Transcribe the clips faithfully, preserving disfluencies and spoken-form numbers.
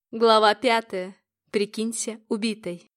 Глава пятая. Прикинься убитой.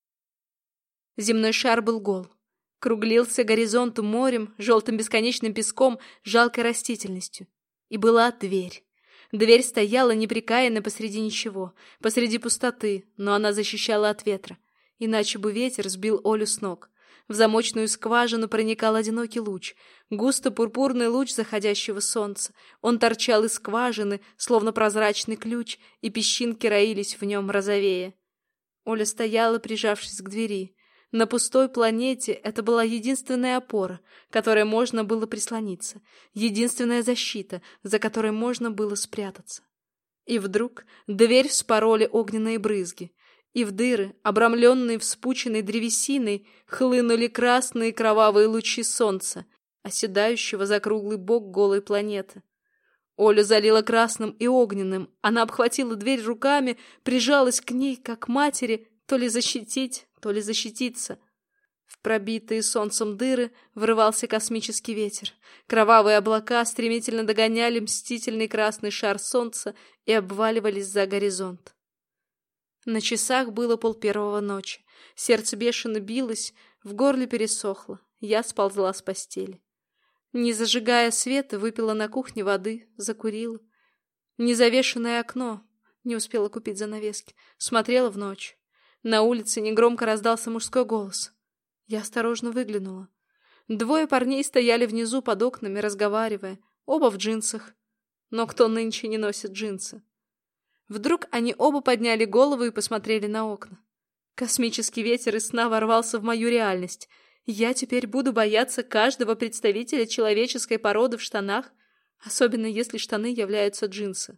Земной шар был гол. Круглился горизонту морем, желтым бесконечным песком, жалкой растительностью. И была дверь. Дверь стояла непрекаянно посреди ничего, посреди пустоты, но она защищала от ветра. Иначе бы ветер сбил Олю с ног. В замочную скважину проникал одинокий луч, густо-пурпурный луч заходящего солнца. Он торчал из скважины, словно прозрачный ключ, и песчинки роились в нем розовее. Оля стояла, прижавшись к двери. На пустой планете это была единственная опора, которой можно было прислониться, единственная защита, за которой можно было спрятаться. И вдруг дверь вспороли огненные брызги. И в дыры, обрамленные вспученной древесиной, хлынули красные кровавые лучи солнца, оседающего за круглый бок голой планеты. Олю залила красным и огненным. Она обхватила дверь руками, прижалась к ней, как к матери, то ли защитить, то ли защититься. В пробитые солнцем дыры врывался космический ветер. Кровавые облака стремительно догоняли мстительный красный шар солнца и обваливались за горизонт. На часах было полпервого ночи. Сердце бешено билось, в горле пересохло. Я сползла с постели. Не зажигая света, выпила на кухне воды, закурила. Незавешенное окно, не успела купить занавески, смотрела в ночь. На улице негромко раздался мужской голос. Я осторожно выглянула. Двое парней стояли внизу под окнами, разговаривая, оба в джинсах. Но кто нынче не носит джинсы? Вдруг они оба подняли голову и посмотрели на окна. Космический ветер из сна ворвался в мою реальность. Я теперь буду бояться каждого представителя человеческой породы в штанах, особенно если штаны являются джинсы.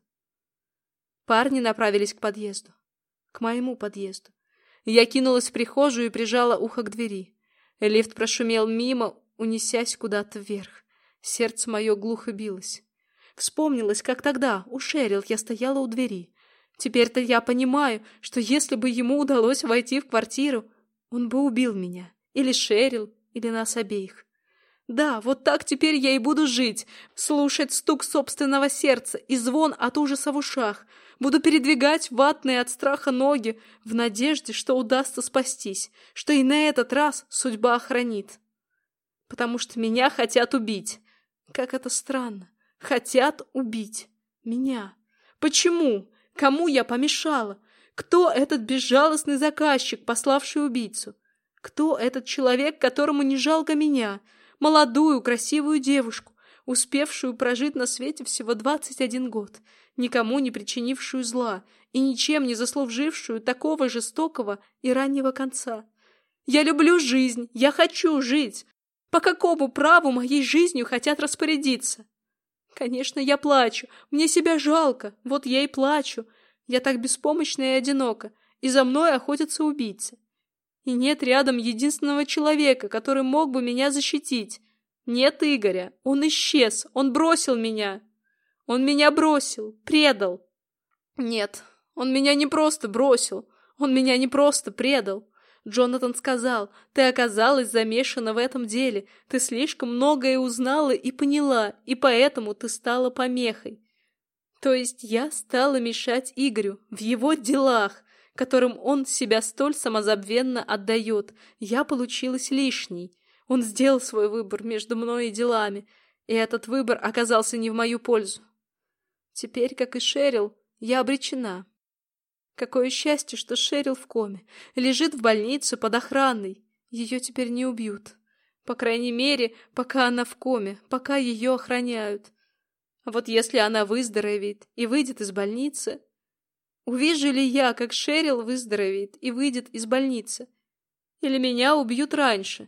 Парни направились к подъезду. К моему подъезду. Я кинулась в прихожую и прижала ухо к двери. Лифт прошумел мимо, унесясь куда-то вверх. Сердце мое глухо билось. Вспомнилось, как тогда, у Шерил, я стояла у двери. Теперь-то я понимаю, что если бы ему удалось войти в квартиру, он бы убил меня. Или Шерил, или нас обеих. Да, вот так теперь я и буду жить, слушать стук собственного сердца и звон от ужаса в ушах. Буду передвигать ватные от страха ноги в надежде, что удастся спастись, что и на этот раз судьба охранит. Потому что меня хотят убить. Как это странно. Хотят убить. Меня. Почему? Кому я помешала? Кто этот безжалостный заказчик, пославший убийцу? Кто этот человек, которому не жалко меня, молодую, красивую девушку, успевшую прожить на свете всего двадцать один год, никому не причинившую зла и ничем не заслужившую такого жестокого и раннего конца? Я люблю жизнь, я хочу жить. По какому праву моей жизнью хотят распорядиться? Конечно, я плачу, мне себя жалко, вот я и плачу. Я так беспомощна и одинока, и за мной охотятся убийцы. И нет рядом единственного человека, который мог бы меня защитить. Нет Игоря, он исчез, он бросил меня. Он меня бросил, предал. Нет, он меня не просто бросил, он меня не просто предал. Джонатан сказал, ты оказалась замешана в этом деле, ты слишком многое узнала и поняла, и поэтому ты стала помехой. То есть я стала мешать Игорю в его делах, которым он себя столь самозабвенно отдает. Я получилась лишней. Он сделал свой выбор между мной и делами, и этот выбор оказался не в мою пользу. Теперь, как и Шерил, я обречена. Какое счастье, что Шерил в коме, лежит в больнице под охраной. Ее теперь не убьют. По крайней мере, пока она в коме, пока ее охраняют. А вот если она выздоровеет и выйдет из больницы... Увижу ли я, как Шерил выздоровеет и выйдет из больницы? Или меня убьют раньше?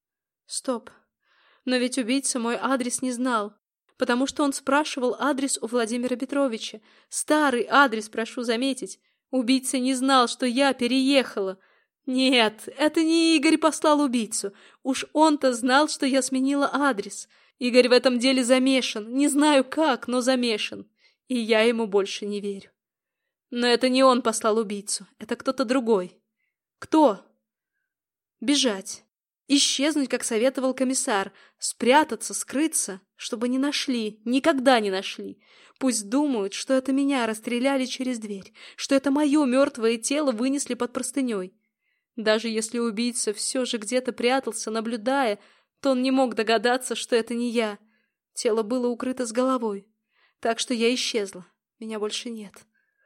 Стоп. Но ведь убийца мой адрес не знал, потому что он спрашивал адрес у Владимира Петровича. Старый адрес, прошу заметить. Убийца не знал, что я переехала. Нет, это не Игорь послал убийцу. Уж он-то знал, что я сменила адрес. Игорь в этом деле замешан. Не знаю как, но замешан. И я ему больше не верю. Но это не он послал убийцу. Это кто-то другой. Кто? Бежать. Исчезнуть, как советовал комиссар, спрятаться, скрыться, чтобы не нашли, никогда не нашли. Пусть думают, что это меня расстреляли через дверь, что это мое мертвое тело вынесли под простыней. Даже если убийца все же где-то прятался, наблюдая, то он не мог догадаться, что это не я. Тело было укрыто с головой, так что я исчезла, меня больше нет.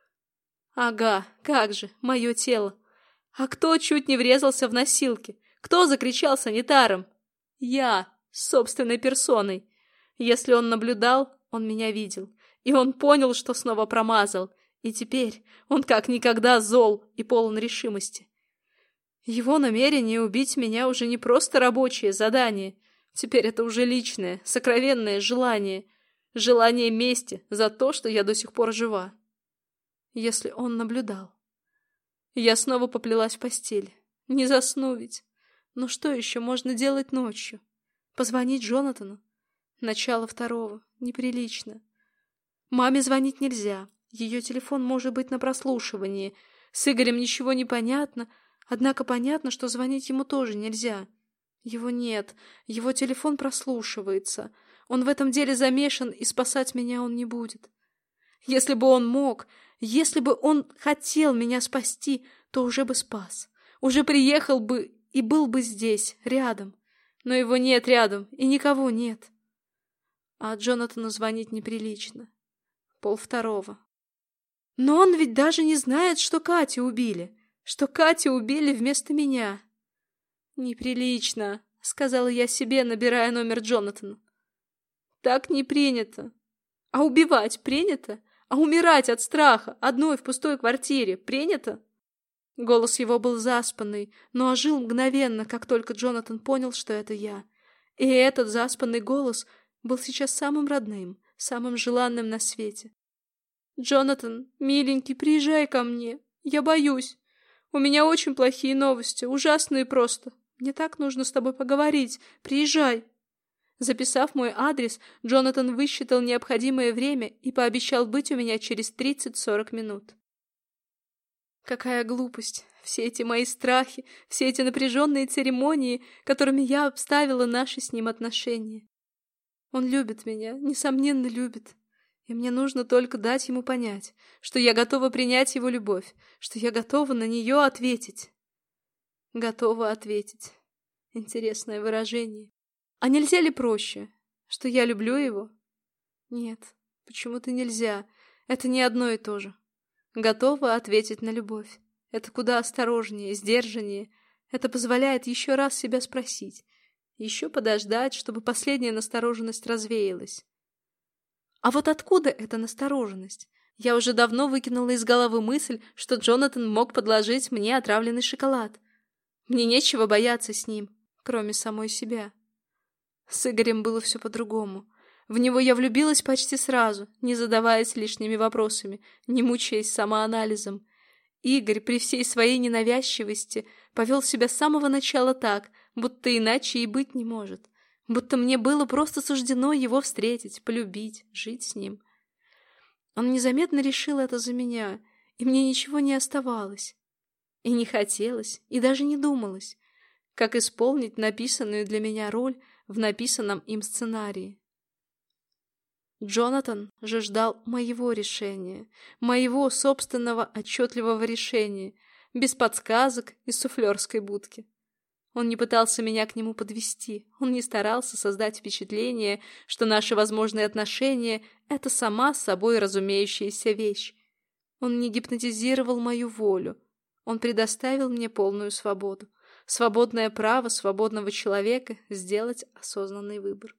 Ага, как же, мое тело. А кто чуть не врезался в носилки? Кто закричал санитаром? Я, собственной персоной. Если он наблюдал, он меня видел. И он понял, что снова промазал. И теперь он как никогда зол и полон решимости. Его намерение убить меня уже не просто рабочее задание. Теперь это уже личное, сокровенное желание. Желание мести за то, что я до сих пор жива. Если он наблюдал. Я снова поплелась в постель. Не засну ведь. Но что еще можно делать ночью? Позвонить Джонатану? Начало второго. Неприлично. Маме звонить нельзя. Ее телефон может быть на прослушивании. С Игорем ничего не понятно. Однако понятно, что звонить ему тоже нельзя. Его нет. Его телефон прослушивается. Он в этом деле замешан, и спасать меня он не будет. Если бы он мог, если бы он хотел меня спасти, то уже бы спас. Уже приехал бы и был бы здесь, рядом. Но его нет рядом, и никого нет. А Джонатану звонить неприлично. Полвторого. Но он ведь даже не знает, что Катю убили. Что Катю убили вместо меня. Неприлично, сказала я себе, набирая номер Джонатана. Так не принято. А убивать принято? А умирать от страха, одной в пустой квартире, принято? Голос его был заспанный, но ожил мгновенно, как только Джонатан понял, что это я. И этот заспанный голос был сейчас самым родным, самым желанным на свете. «Джонатан, миленький, приезжай ко мне. Я боюсь. У меня очень плохие новости, ужасные просто. Мне так нужно с тобой поговорить. Приезжай». Записав мой адрес, Джонатан высчитал необходимое время и пообещал быть у меня через тридцать-сорок минут. Какая глупость! Все эти мои страхи, все эти напряженные церемонии, которыми я обставила наши с ним отношения. Он любит меня, несомненно любит. И мне нужно только дать ему понять, что я готова принять его любовь, что я готова на нее ответить. Готова ответить. Интересное выражение. А нельзя ли проще, что я люблю его? Нет, почему-то нельзя. Это не одно и то же. Готова ответить на любовь. Это куда осторожнее, сдержаннее. Это позволяет еще раз себя спросить. Еще подождать, чтобы последняя настороженность развеялась. А вот откуда эта настороженность? Я уже давно выкинула из головы мысль, что Джонатан мог подложить мне отравленный шоколад. Мне нечего бояться с ним, кроме самой себя. С Игорем было все по-другому. В него я влюбилась почти сразу, не задаваясь лишними вопросами, не мучаясь самоанализом. Игорь при всей своей ненавязчивости повел себя с самого начала так, будто иначе и быть не может. Будто мне было просто суждено его встретить, полюбить, жить с ним. Он незаметно решил это за меня, и мне ничего не оставалось. И не хотелось, и даже не думалось, как исполнить написанную для меня роль в написанном им сценарии. Джонатан же ждал моего решения, моего собственного отчетливого решения, без подсказок из суфлерской будки. Он не пытался меня к нему подвести, он не старался создать впечатление, что наши возможные отношения — это сама собой разумеющаяся вещь. Он не гипнотизировал мою волю, он предоставил мне полную свободу, свободное право свободного человека сделать осознанный выбор.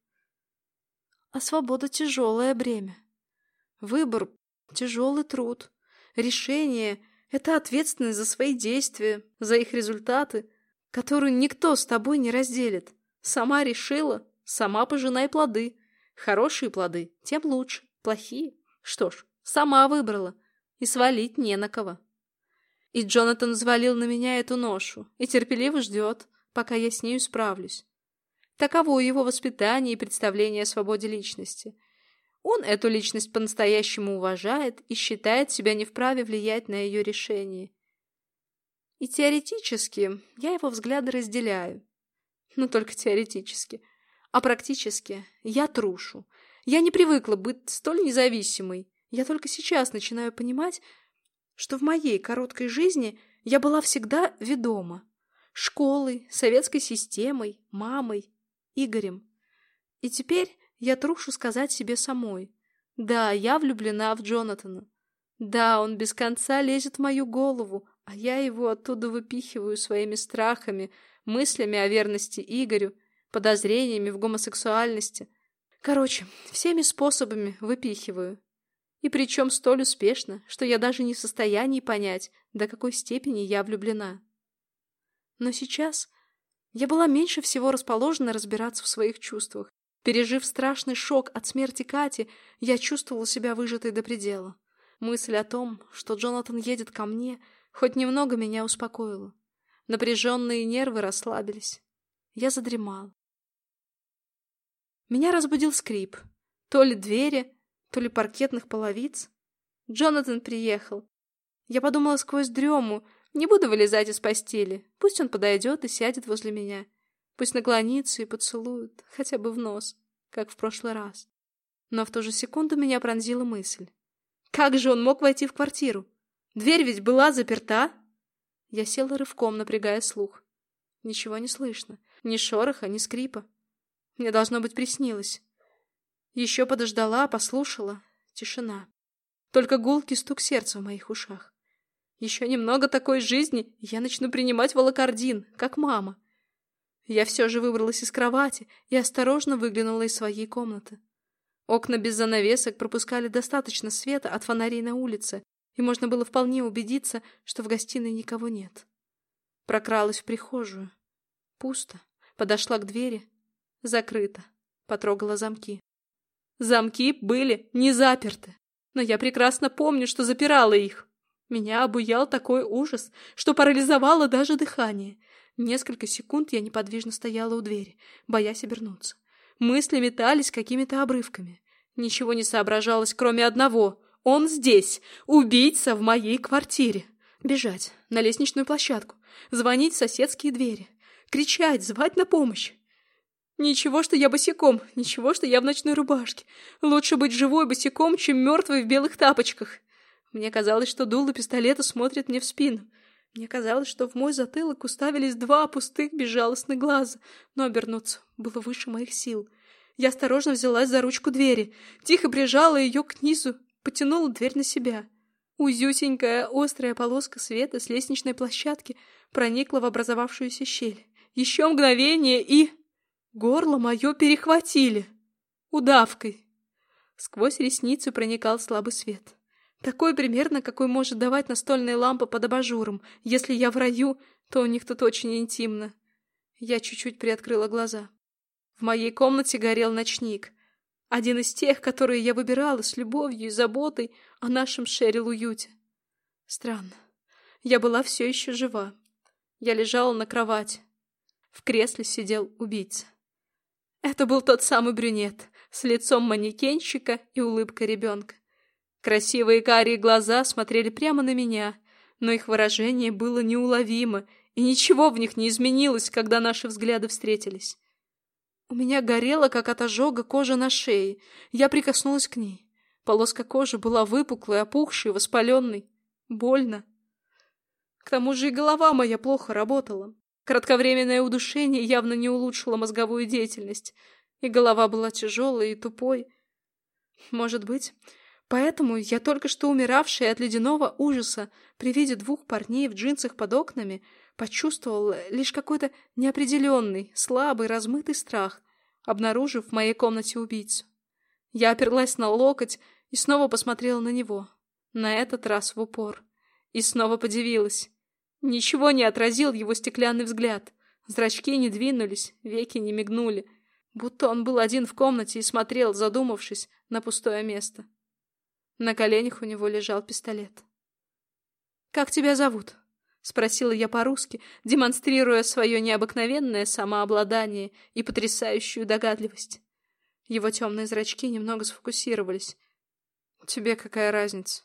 А свобода — тяжелое бремя. Выбор — тяжелый труд. Решение — это ответственность за свои действия, за их результаты, которую никто с тобой не разделит. Сама решила, сама пожинай плоды. Хорошие плоды, тем лучше. Плохие? Что ж, сама выбрала. И свалить не на кого. И Джонатан взвалил на меня эту ношу и терпеливо ждет, пока я с нею справлюсь. Таково его воспитание и представление о свободе личности. Он эту личность по-настоящему уважает и считает себя не вправе влиять на ее решение. И теоретически я его взгляды разделяю. Но только теоретически. А практически я трушу. Я не привыкла быть столь независимой. Я только сейчас начинаю понимать, что в моей короткой жизни я была всегда ведома. Школой, советской системой, мамой, Игорем. И теперь я трушу сказать себе самой. Да, я влюблена в Джонатана. Да, он без конца лезет в мою голову, а я его оттуда выпихиваю своими страхами, мыслями о верности Игорю, подозрениями в гомосексуальности. Короче, всеми способами выпихиваю. И причем столь успешно, что я даже не в состоянии понять, до какой степени я влюблена. Но сейчас я была меньше всего расположена разбираться в своих чувствах. Пережив страшный шок от смерти Кати, я чувствовала себя выжатой до предела. Мысль о том, что Джонатан едет ко мне, хоть немного меня успокоила. Напряженные нервы расслабились. Я задремала. Меня разбудил скрип. То ли двери, то ли паркетных половиц. Джонатан приехал. Я подумала сквозь дрему, не буду вылезать из постели. Пусть он подойдет и сядет возле меня. Пусть наклонится и поцелует, хотя бы в нос, как в прошлый раз. Но в ту же секунду меня пронзила мысль. Как же он мог войти в квартиру? Дверь ведь была заперта. Я села рывком, напрягая слух. Ничего не слышно. Ни шороха, ни скрипа. Мне, должно быть, приснилось. Еще подождала, послушала. Тишина. Только гулкий стук сердца в моих ушах. Еще немного такой жизни, и я начну принимать волокордин, как мама. Я все же выбралась из кровати и осторожно выглянула из своей комнаты. Окна без занавесок пропускали достаточно света от фонарей на улице, и можно было вполне убедиться, что в гостиной никого нет. Прокралась в прихожую. Пусто. Подошла к двери. Закрыто. Потрогала замки. Замки были не заперты, но я прекрасно помню, что запирала их. Меня обуял такой ужас, что парализовало даже дыхание. Несколько секунд я неподвижно стояла у двери, боясь обернуться. Мысли метались какими-то обрывками. Ничего не соображалось, кроме одного. Он здесь, убийца в моей квартире. Бежать на лестничную площадку, звонить в соседские двери, кричать, звать на помощь. Ничего, что я босиком, ничего, что я в ночной рубашке. Лучше быть живой босиком, чем мертвой в белых тапочках. Мне казалось, что дуло пистолета смотрит мне в спину. Мне казалось, что в мой затылок уставились два пустых безжалостных глаза, но обернуться было выше моих сил. Я осторожно взялась за ручку двери, тихо прижала ее к низу, потянула дверь на себя. Узюсенькая острая полоска света с лестничной площадки проникла в образовавшуюся щель. Еще мгновение и... Горло мое перехватили. Удавкой. Сквозь ресницы проникал слабый свет. Такой примерно, какой может давать настольная лампа под абажуром. Если я в раю, то у них тут очень интимно. Я чуть-чуть приоткрыла глаза. В моей комнате горел ночник. Один из тех, которые я выбирала с любовью и заботой о нашем Шерил-уюте. Странно. Я была все еще жива. Я лежала на кровати. В кресле сидел убийца. Это был тот самый брюнет, с лицом манекенщика и улыбкой ребенка. Красивые карие глаза смотрели прямо на меня, но их выражение было неуловимо, и ничего в них не изменилось, когда наши взгляды встретились. У меня горела, как от ожога, кожа на шее. Я прикоснулась к ней. Полоска кожи была выпуклой, опухшей, воспаленной. Больно. К тому же и голова моя плохо работала. Кратковременное удушение явно не улучшило мозговую деятельность, и голова была тяжелой и тупой. Может быть, поэтому я только что умиравшая от ледяного ужаса при виде двух парней в джинсах под окнами почувствовала лишь какой-то неопределенный, слабый, размытый страх, обнаружив в моей комнате убийцу. Я оперлась на локоть и снова посмотрела на него, на этот раз в упор, и снова подивилась. Ничего не отразил его стеклянный взгляд. Зрачки не двинулись, веки не мигнули. Будто он был один в комнате и смотрел, задумавшись, на пустое место. На коленях у него лежал пистолет. «Как тебя зовут?» — спросила я по-русски, демонстрируя свое необыкновенное самообладание и потрясающую догадливость. Его темные зрачки немного сфокусировались. «Тебе какая разница?»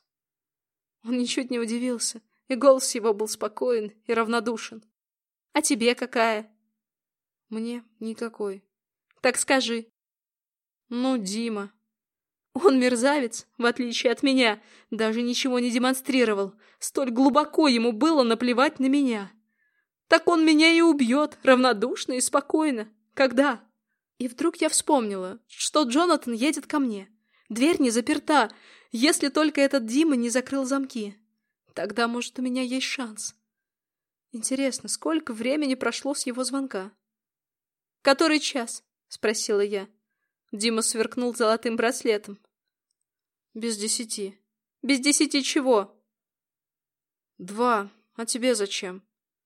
Он ничуть не удивился. И голос его был спокоен и равнодушен. «А тебе какая?» Мне никакой. Так скажи. Ну, Дима. Он мерзавец, в отличие от меня, даже ничего не демонстрировал. Столь глубоко ему было наплевать на меня. Так он меня и убьет, равнодушно и спокойно. Когда? И вдруг я вспомнила, что Джонатан едет ко мне. Дверь не заперта, если только этот Дима не закрыл замки. Тогда, может, у меня есть шанс. Интересно, сколько времени прошло с его звонка? «Который час?» — спросила я. Дима сверкнул золотым браслетом. Без десяти. Без десяти чего? Два. А тебе зачем?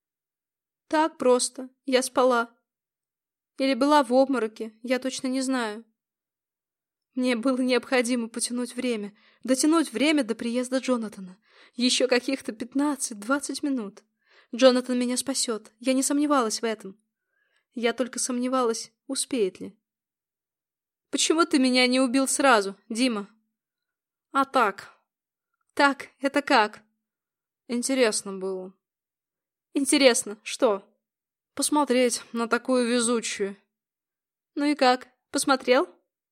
Так просто. Я спала. Или была в обмороке, я точно не знаю. Мне было необходимо потянуть время, дотянуть время до приезда Джонатана. Еще каких-то пятнадцать-двадцать минут. Джонатан меня спасет, я не сомневалась в этом. Я только сомневалась, успеет ли. Почему ты меня не убил сразу, Дима? А так. Так, это как? Интересно было. Интересно, что? Посмотреть на такую везучую. Ну и как, посмотрел?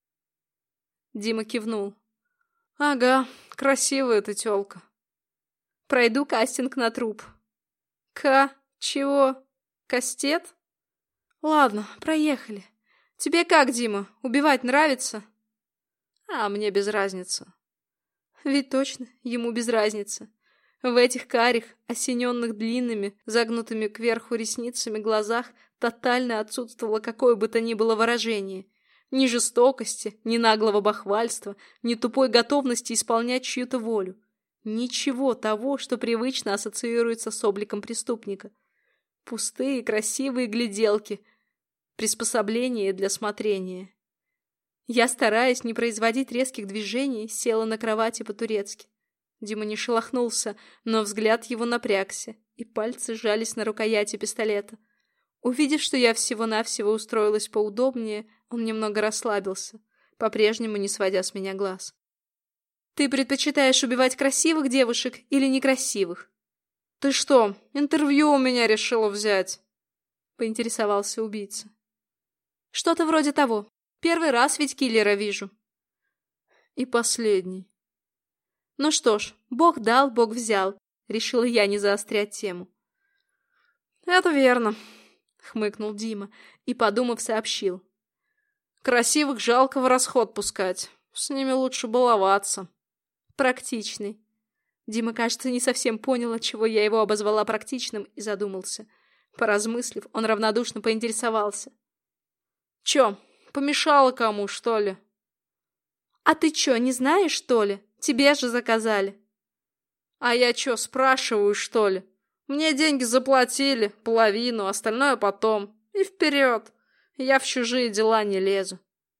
Дима кивнул. Ага, красивая ты тёлка. Пройду кастинг на труп. К... чего? Кастет? Ладно, проехали. Тебе как, Дима, убивать нравится? А мне без разницы. Ведь точно, ему без разницы. В этих карих, осененных длинными, загнутыми кверху ресницами глазах тотально отсутствовало какое бы то ни было выражение. Ни жестокости, ни наглого бахвальства, ни тупой готовности исполнять чью-то волю. Ничего того, что привычно ассоциируется с обликом преступника. Пустые красивые гляделки, приспособления для смотрения. Я, стараясь не производить резких движений, села на кровати по-турецки. Дима не шелохнулся, но взгляд его напрягся, и пальцы сжались на рукояти пистолета. Увидев, что я всего-навсего устроилась поудобнее, он немного расслабился, по-прежнему не сводя с меня глаз. «Ты предпочитаешь убивать красивых девушек или некрасивых?» «Ты что, интервью у меня решила взять?» — поинтересовался убийца. «Что-то вроде того. Первый раз ведь киллера вижу». «И последний». «Ну что ж, Бог дал, Бог взял», — решила я не заострять тему. «Это верно», — хмыкнул Дима и, подумав, сообщил. «Красивых жалко в расход пускать. С ними лучше баловаться». «Практичный». Дима, кажется, не совсем понял, отчего я его обозвала практичным, и задумался. Поразмыслив, он равнодушно поинтересовался. «Чё, помешала кому, что ли?» «А ты чё, не знаешь, что ли? Тебе же заказали». «А я чё, спрашиваю, что ли? Мне деньги заплатили, половину, остальное потом. И вперед. Я в чужие дела не лезу».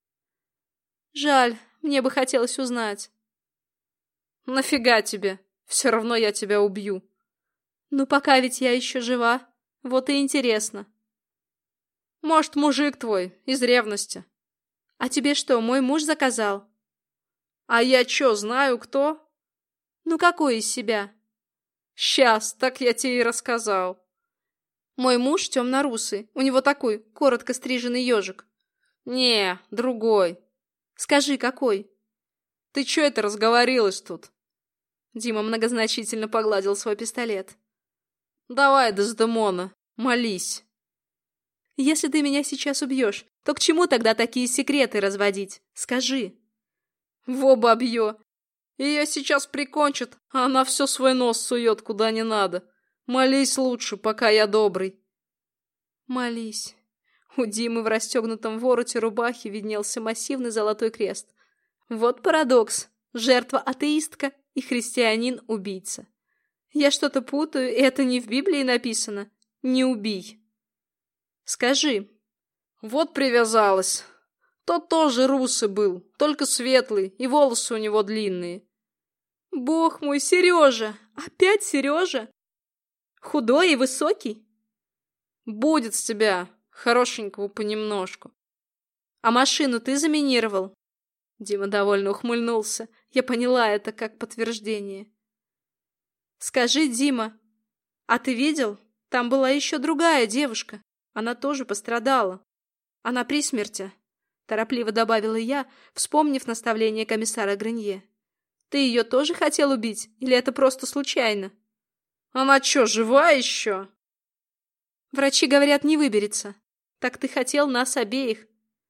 «Жаль, мне бы хотелось узнать». «Нафига тебе? Все равно я тебя убью». «Ну, пока ведь я еще жива. Вот и интересно». «Может, мужик твой, из ревности». «А тебе что, мой муж заказал?» «А я чё, знаю, кто?» «Ну, какой из себя?» «Сейчас, так я тебе и рассказал». «Мой муж темно-русый, у него такой, коротко стриженный ежик». «Не, другой». «Скажи, какой?» «Ты чё это разговорилась тут?» Дима многозначительно погладил свой пистолет. «Давай, Дездемона, молись». «Если ты меня сейчас убьешь, то к чему тогда такие секреты разводить? Скажи». «Во бабье! Ее сейчас прикончат, а она все свой нос сует куда не надо. Молись лучше, пока я добрый». «Молись». У Димы в расстегнутом вороте рубахи виднелся массивный золотой крест. Вот парадокс. Жертва атеистка и христианин-убийца. Я что-то путаю, и это не в Библии написано. Не убий. Скажи. Вот привязалась. Тот тоже русый был, только светлый, и волосы у него длинные. Бог мой, Сережа! Опять Сережа? Худой и высокий? Будет с тебя, хорошенького понемножку. А машину ты заминировал? Дима довольно ухмыльнулся. Я поняла это как подтверждение. Скажи, Дима, а ты видел? Там была еще другая девушка. Она тоже пострадала. Она при смерти, торопливо добавила я, вспомнив наставление комиссара Гренье. Ты ее тоже хотел убить? Или это просто случайно? Она что, жива еще? Врачи говорят, не выберется. Так ты хотел нас обеих.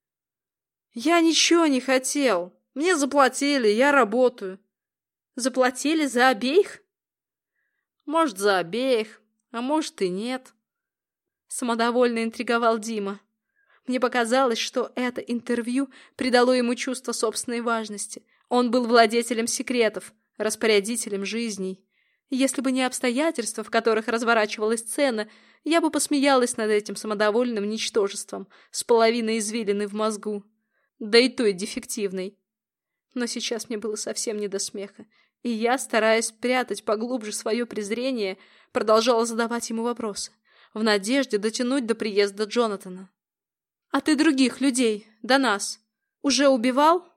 Я ничего не хотел. Мне заплатили, я работаю. Заплатили за обеих? Может, за обеих, а может и нет. Самодовольно интриговал Дима. Мне показалось, что это интервью придало ему чувство собственной важности. Он был владетелем секретов, распорядителем жизней. Если бы не обстоятельства, в которых разворачивалась сцена, я бы посмеялась над этим самодовольным ничтожеством с половиной извилины в мозгу. Да и той дефективной. Но сейчас мне было совсем не до смеха, и я, стараясь прятать поглубже свое презрение, продолжала задавать ему вопросы, в надежде дотянуть до приезда Джонатана. «А ты других людей, до нас, уже убивал?»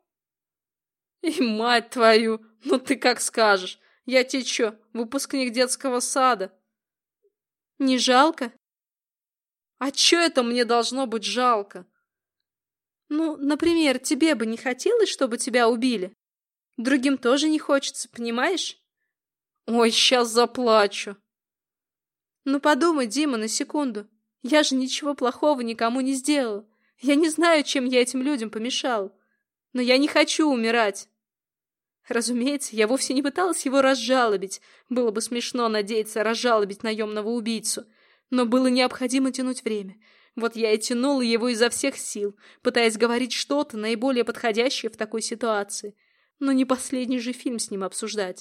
«И мать твою, ну ты как скажешь, я тебе чё, выпускник детского сада?» «Не жалко?» «А чё это мне должно быть жалко?» «Ну, например, тебе бы не хотелось, чтобы тебя убили? Другим тоже не хочется, понимаешь?» «Ой, сейчас заплачу». «Ну подумай, Дима, на секунду. Я же ничего плохого никому не сделала. Я не знаю, чем я этим людям помешал. Но я не хочу умирать». Разумеется, я вовсе не пыталась его разжалобить. Было бы смешно надеяться разжалобить наемного убийцу. Но было необходимо тянуть время. Вот я и тянула его изо всех сил, пытаясь говорить что-то наиболее подходящее в такой ситуации. Но не последний же фильм с ним обсуждать.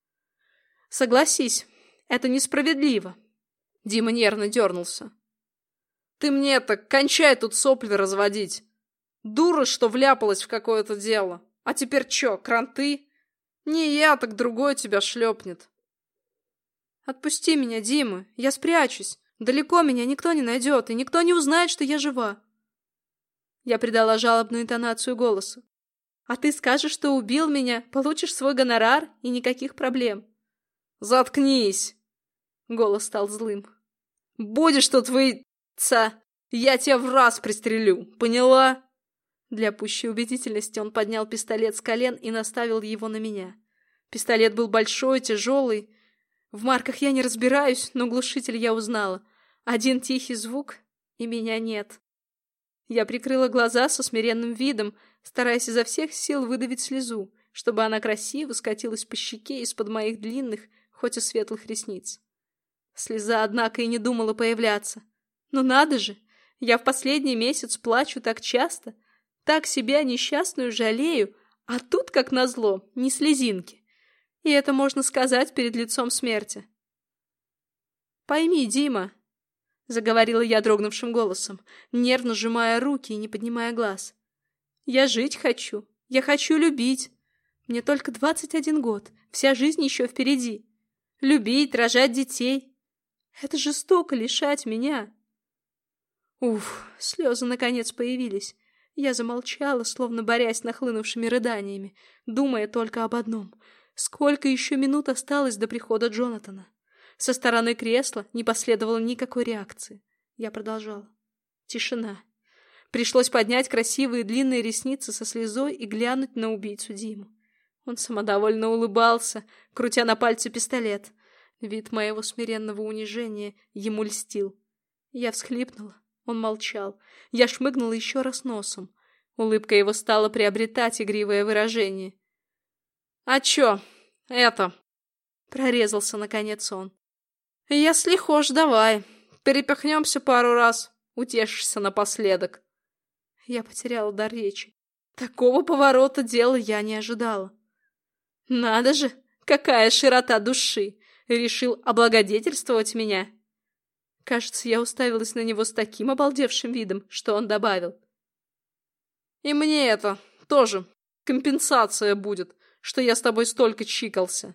«Согласись, это несправедливо». Дима нервно дернулся. «Ты мне это, кончай тут сопли разводить. Дура, что вляпалась в какое-то дело. А теперь чё, кранты? Не я, так другой тебя шлепнет». «Отпусти меня, Дима, я спрячусь. Далеко меня никто не найдет, и никто не узнает, что я жива». Я придала жалобную интонацию голосу. «А ты скажешь, что убил меня, получишь свой гонорар и никаких проблем». «Заткнись!» Голос стал злым. «Будешь тут выйца, я тебя в раз пристрелю, поняла?» Для пущей убедительности он поднял пистолет с колен и наставил его на меня. Пистолет был большой, тяжелый. В марках я не разбираюсь, но глушитель я узнала. Один тихий звук, и меня нет. Я прикрыла глаза со смиренным видом, стараясь изо всех сил выдавить слезу, чтобы она красиво скатилась по щеке из-под моих длинных, хоть и светлых ресниц. Слеза, однако, и не думала появляться. Ну надо же, я в последний месяц плачу так часто, так себя несчастную жалею, а тут, как назло, ни слезинки. И это можно сказать перед лицом смерти. «Пойми, Дима», — заговорила я дрогнувшим голосом, нервно сжимая руки и не поднимая глаз. «Я жить хочу, я хочу любить. Мне только двадцать один год, вся жизнь еще впереди. Любить, рожать детей. Это жестоко лишать меня». Уф, слезы наконец появились. Я замолчала, словно борясь с нахлынувшими рыданиями, думая только об одном. Сколько еще минут осталось до прихода Джонатана? Со стороны кресла не последовало никакой реакции. Я продолжала. Тишина. Пришлось поднять красивые длинные ресницы со слезой и глянуть на убийцу Диму. Он самодовольно улыбался, крутя на пальце пистолет. Вид моего смиренного унижения ему льстил. Я всхлипнула. Он молчал. Я шмыгнула еще раз носом. Улыбка его стала приобретать игривое выражение. «А чё, это?» Прорезался, наконец, он. «Если хошь, давай. Перепихнемся пару раз. Утешишься напоследок». Я потеряла дар речи. Такого поворота дела я не ожидала. Надо же, какая широта души! Решил облагодетельствовать меня. Кажется, я уставилась на него с таким обалдевшим видом, что он добавил. «И мне это тоже компенсация будет, что я с тобой столько чикался».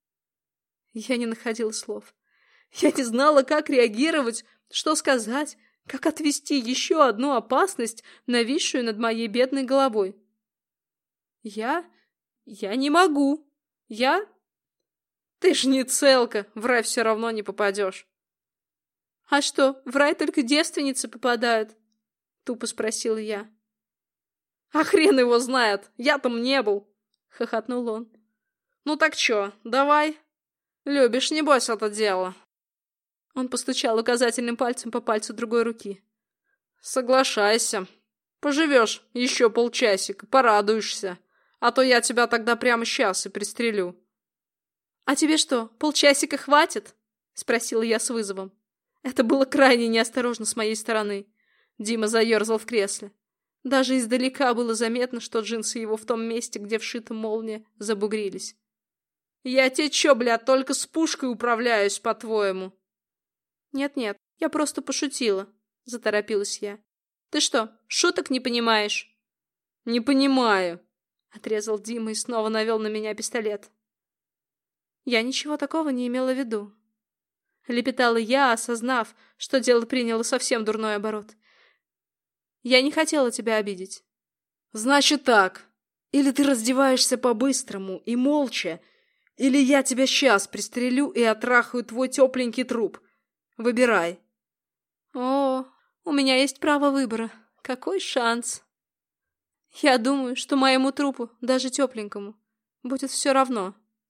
Я не находила слов. Я не знала, как реагировать, что сказать, как отвести еще одну опасность, нависшую над моей бедной головой. Я... я не могу. Я... Ты ж не целка, в рай все равно не попадешь. «А что, в рай только девственницы попадают?» — тупо спросила я. «А хрен его знает, я там не был!» — хохотнул он. «Ну так чё, давай? Любишь, небось, это дело?» Он постучал указательным пальцем по пальцу другой руки. «Соглашайся. Поживешь еще полчасика, порадуешься. А то я тебя тогда прямо сейчас и пристрелю». «А тебе что, полчасика хватит?» — спросила я с вызовом. Это было крайне неосторожно с моей стороны. Дима заерзал в кресле. Даже издалека было заметно, что джинсы его в том месте, где вшита молния, забугрились. «Я тебе чё, блядь, только с пушкой управляюсь, по-твоему?» «Нет-нет, я просто пошутила», — заторопилась я. «Ты что, шуток не понимаешь?» «Не понимаю», — отрезал Дима и снова навел на меня пистолет. «Я ничего такого не имела в виду», — лепетала я, осознав, что дело приняло совсем дурной оборот. «Я не хотела тебя обидеть». «Значит так. Или ты раздеваешься по-быстрому и молча, или я тебя сейчас пристрелю и отрахаю твой тепленький труп. Выбирай». «О, у меня есть право выбора. Какой шанс?» «Я думаю, что моему трупу, даже тепленькому, будет все равно»,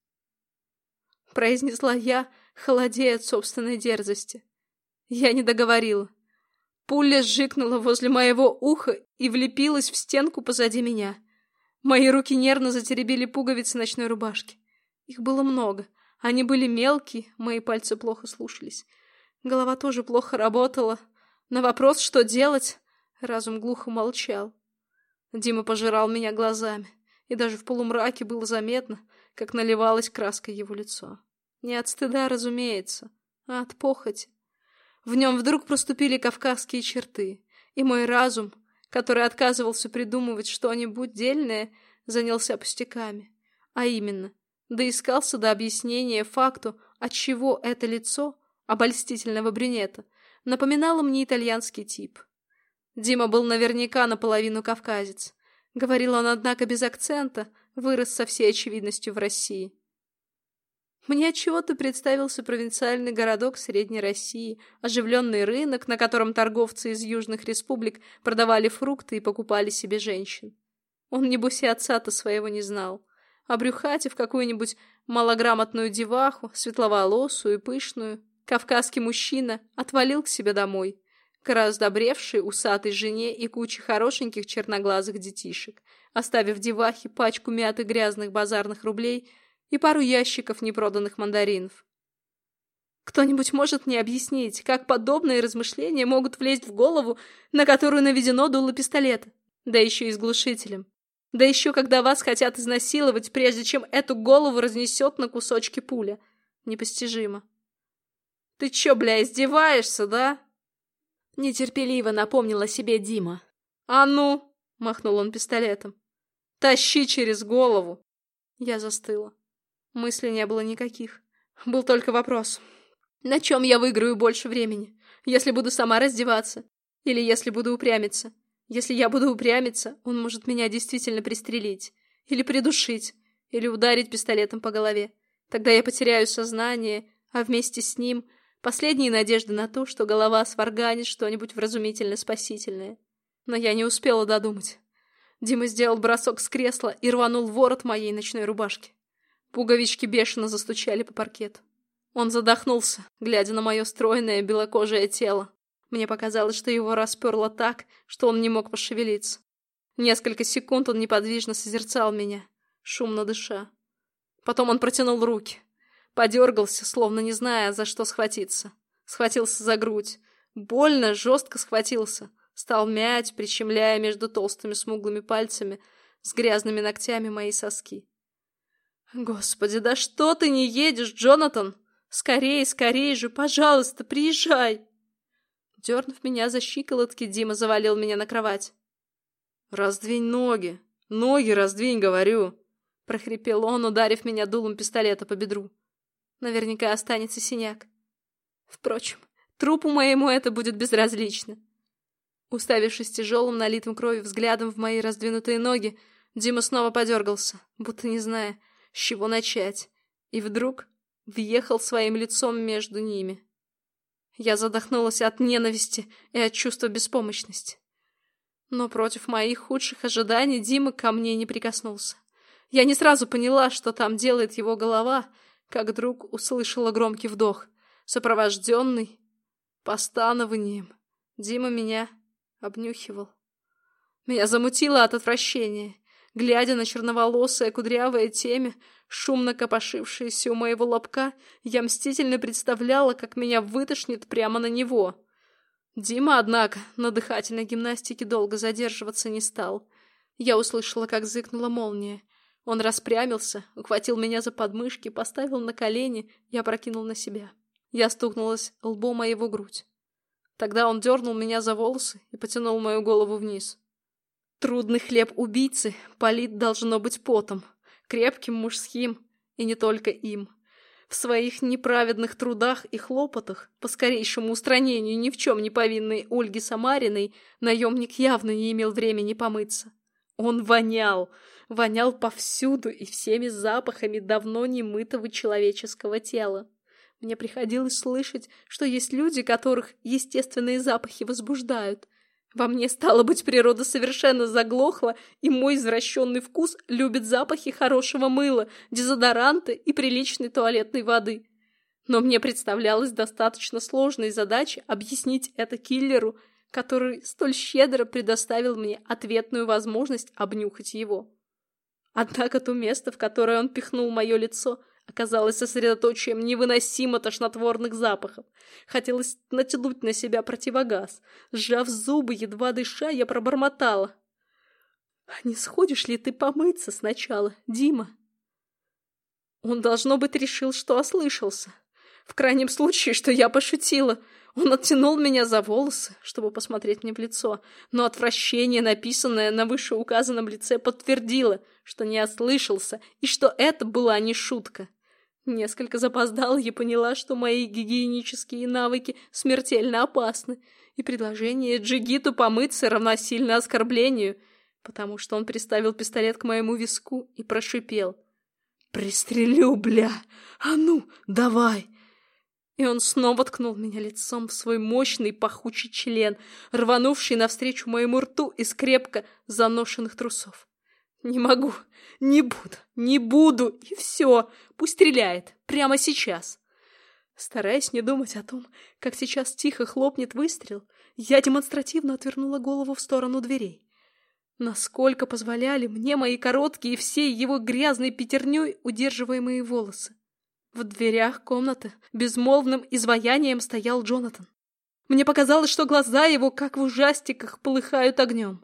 — произнесла я, холодея от собственной дерзости. Я не договорила. Пуля сжикнула возле моего уха и влепилась в стенку позади меня. Мои руки нервно затеребили пуговицы ночной рубашки. Их было много. Они были мелкие, мои пальцы плохо слушались. Голова тоже плохо работала. На вопрос, что делать, разум глухо молчал. Дима пожирал меня глазами, и даже в полумраке было заметно, как наливалась краской его лицо. Не от стыда, разумеется, а от похоти. В нем вдруг проступили кавказские черты, и мой разум, который отказывался придумывать что-нибудь дельное, занялся пустяками. А именно, доискался до объяснения факту, отчего это лицо обольстительного брюнета напоминало мне итальянский тип. Дима был наверняка наполовину кавказец. Говорил он, однако, без акцента, вырос со всей очевидностью в России. Мне отчего-то представился провинциальный городок Средней России, оживленный рынок, на котором торговцы из южных республик продавали фрукты и покупали себе женщин. Он, небось, и отца-то своего не знал. А брюхатив какую-нибудь малограмотную деваху, светловолосую и пышную, кавказский мужчина отвалил к себе домой, к раздобревшей усатой жене и куче хорошеньких черноглазых детишек, оставив девахе пачку мятых грязных базарных рублей и пару ящиков непроданных мандаринов. Кто-нибудь может мне объяснить, как подобные размышления могут влезть в голову, на которую наведено дуло пистолета? Да еще и с глушителем. Да еще когда вас хотят изнасиловать, прежде чем эту голову разнесет на кусочки пуля. Непостижимо. «Ты че, бля, издеваешься, да?» Нетерпеливо напомнил о себе Дима. «А ну!» — махнул он пистолетом. «Тащи через голову!» Я застыла. Мыслей не было никаких. Был только вопрос. На чем я выиграю больше времени? Если буду сама раздеваться? Или если буду упрямиться? Если я буду упрямиться, он может меня действительно пристрелить. Или придушить. Или ударить пистолетом по голове. Тогда я потеряю сознание, а вместе с ним последние надежды на то, что голова сварганит что-нибудь вразумительно-спасительное. Но я не успела додумать. Дима сделал бросок с кресла и рванул ворот моей ночной рубашки. Пуговички бешено застучали по паркету. Он задохнулся, глядя на мое стройное белокожее тело. Мне показалось, что его расперло так, что он не мог пошевелиться. Несколько секунд он неподвижно созерцал меня, шумно дыша. Потом он протянул руки. Подергался, словно не зная, за что схватиться. Схватился за грудь. Больно, жестко схватился. Стал мять, прищемляя между толстыми смуглыми пальцами с грязными ногтями мои соски. «Господи, да что ты не едешь, Джонатан? Скорей, скорей же, пожалуйста, приезжай!» Дернув меня за щиколотки, Дима завалил меня на кровать. «Раздвинь ноги! Ноги раздвинь, говорю!» прохрипел он, ударив меня дулом пистолета по бедру. Наверняка останется синяк. Впрочем, трупу моему это будет безразлично. Уставившись тяжелым, налитым кровью взглядом в мои раздвинутые ноги, Дима снова подергался, будто не зная, с чего начать, и вдруг въехал своим лицом между ними. Я задохнулась от ненависти и от чувства беспомощности. Но против моих худших ожиданий Дима ко мне не прикоснулся. Я не сразу поняла, что там делает его голова, как вдруг услышала громкий вдох, сопровожденный постанованием. Дима меня обнюхивал. Меня замутило от отвращения. Глядя на черноволосое кудрявое темя, шумно копошившееся у моего лобка, я мстительно представляла, как меня вытошнит прямо на него. Дима, однако, на дыхательной гимнастике долго задерживаться не стал. Я услышала, как зыкнула молния. Он распрямился, ухватил меня за подмышки, поставил на колени и опрокинул на себя. Я стукнулась лбом о его грудь. Тогда он дернул меня за волосы и потянул мою голову вниз. Трудный хлеб убийцы полит должно быть потом, крепким мужским, и не только им. В своих неправедных трудах и хлопотах по скорейшему устранению ни в чем не повинной Ольги Самариной наемник явно не имел времени помыться. Он вонял, вонял повсюду и всеми запахами давно немытого человеческого тела. Мне приходилось слышать, что есть люди, которых естественные запахи возбуждают. Во мне, стало быть, природа совершенно заглохла, и мой извращенный вкус любит запахи хорошего мыла, дезодоранта и приличной туалетной воды. Но мне представлялась достаточно сложной задачей объяснить это киллеру, который столь щедро предоставил мне ответную возможность обнюхать его. Однако то место, в которое он пихнул мое лицо, оказалось сосредоточием невыносимо тошнотворных запахов. Хотелось натянуть на себя противогаз. Сжав зубы, едва дыша, я пробормотала: «А не сходишь ли ты помыться сначала, Дима?» Он, должно быть, решил, что ослышался. В крайнем случае, что я пошутила. Он оттянул меня за волосы, чтобы посмотреть мне в лицо, но отвращение, написанное на вышеуказанном лице, подтвердило, что не ослышался и что это была не шутка. Несколько запоздала я поняла, что мои гигиенические навыки смертельно опасны, и предложение Джигиту помыться равносильно оскорблению, потому что он приставил пистолет к моему виску и прошипел: «Пристрелю, бля! А ну, давай!» И он снова ткнул меня лицом в свой мощный пахучий член, рванувший навстречу моему рту из крепко заношенных трусов. «Не могу, не буду, не буду, и все, пусть стреляет, прямо сейчас». Стараясь не думать о том, как сейчас тихо хлопнет выстрел, я демонстративно отвернула голову в сторону дверей. Насколько позволяли мне мои короткие и всей его грязной пятерней удерживаемые волосы. В дверях комнаты безмолвным изваянием стоял Джонатан. Мне показалось, что глаза его, как в ужастиках, полыхают огнем.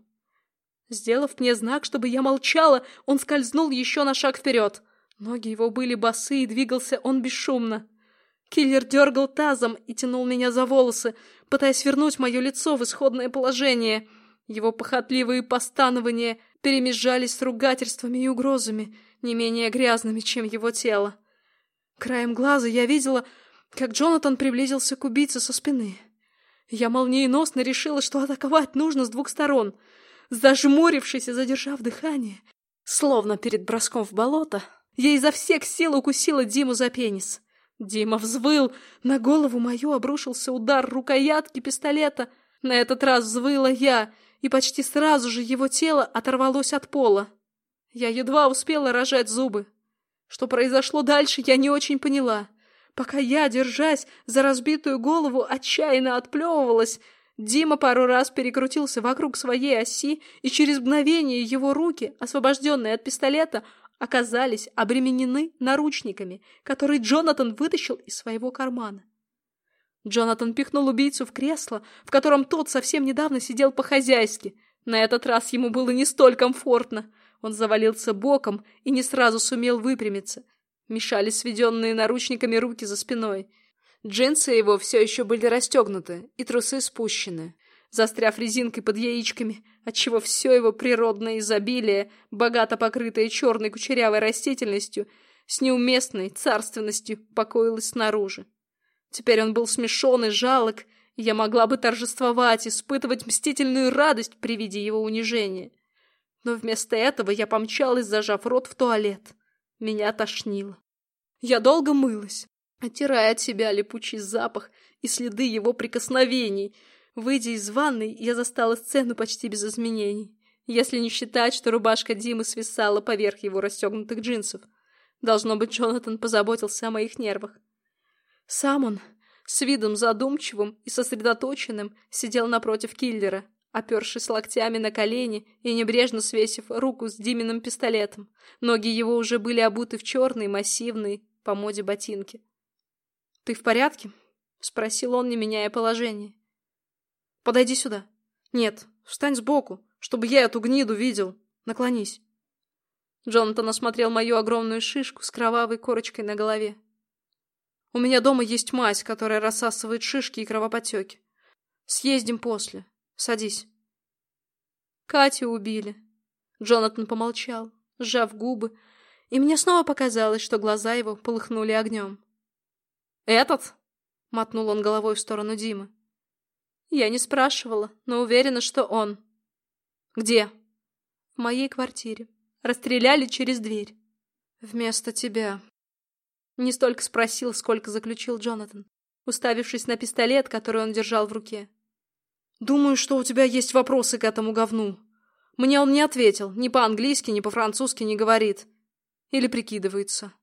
Сделав мне знак, чтобы я молчала, он скользнул еще на шаг вперед. Ноги его были босые, и двигался он бесшумно. Киллер дергал тазом и тянул меня за волосы, пытаясь вернуть мое лицо в исходное положение. Его похотливые постанования перемежались с ругательствами и угрозами, не менее грязными, чем его тело. Краем глаза я видела, как Джонатан приблизился к убийце со спины. Я молниеносно решила, что атаковать нужно с двух сторон. Зажмурившись и задержав дыхание, словно перед броском в болото, я изо всех сил укусила Диму за пенис. Дима взвыл, на голову мою обрушился удар рукоятки пистолета. На этот раз взвыла я, и почти сразу же его тело оторвалось от пола. Я едва успела рожать зубы. Что произошло дальше, я не очень поняла. Пока я, держась за разбитую голову, отчаянно отплевывалась, Дима пару раз перекрутился вокруг своей оси, и через мгновение его руки, освобожденные от пистолета, оказались обременены наручниками, которые Джонатан вытащил из своего кармана. Джонатан пихнул убийцу в кресло, в котором тот совсем недавно сидел по-хозяйски. На этот раз ему было не столь комфортно. Он завалился боком и не сразу сумел выпрямиться. Мешали сведенные наручниками руки за спиной. Джинсы его все еще были расстегнуты и трусы спущены, застряв резинкой под яичками, отчего все его природное изобилие, богато покрытое черной кучерявой растительностью, с неуместной царственностью покоилось снаружи. Теперь он был смешон и жалок, и я могла бы торжествовать, испытывать мстительную радость при виде его унижения. Но вместо этого я помчалась, зажав рот, в туалет. Меня тошнило. Я долго мылась. оттирая от себя липучий запах и следы его прикосновений. Выйдя из ванной, я застала сцену почти без изменений, если не считать, что рубашка Димы свисала поверх его расстегнутых джинсов. Должно быть, Джонатан позаботился о моих нервах. Сам он, с видом задумчивым и сосредоточенным, сидел напротив киллера, опершись локтями на колени и небрежно свесив руку с Диминым пистолетом. Ноги его уже были обуты в черные, массивные, по моде ботинки. «Ты в порядке?» — спросил он, не меняя положение. «Подойди сюда. Нет, встань сбоку, чтобы я эту гниду видел. Наклонись». Джонатан осмотрел мою огромную шишку с кровавой корочкой на голове. «У меня дома есть мазь, которая рассасывает шишки и кровоподтеки. Съездим после. Садись». «Катю убили». Джонатан помолчал, сжав губы, и мне снова показалось, что глаза его полыхнули огнем. «Этот?» — мотнул он головой в сторону Димы. Я не спрашивала, но уверена, что он. «Где?» «В моей квартире. Расстреляли через дверь». «Вместо тебя». Не столько спросил, сколько заключил Джонатан, уставившись на пистолет, который он держал в руке. «Думаю, что у тебя есть вопросы к этому говну. Мне он не ответил, ни по-английски, ни по-французски не говорит. Или прикидывается».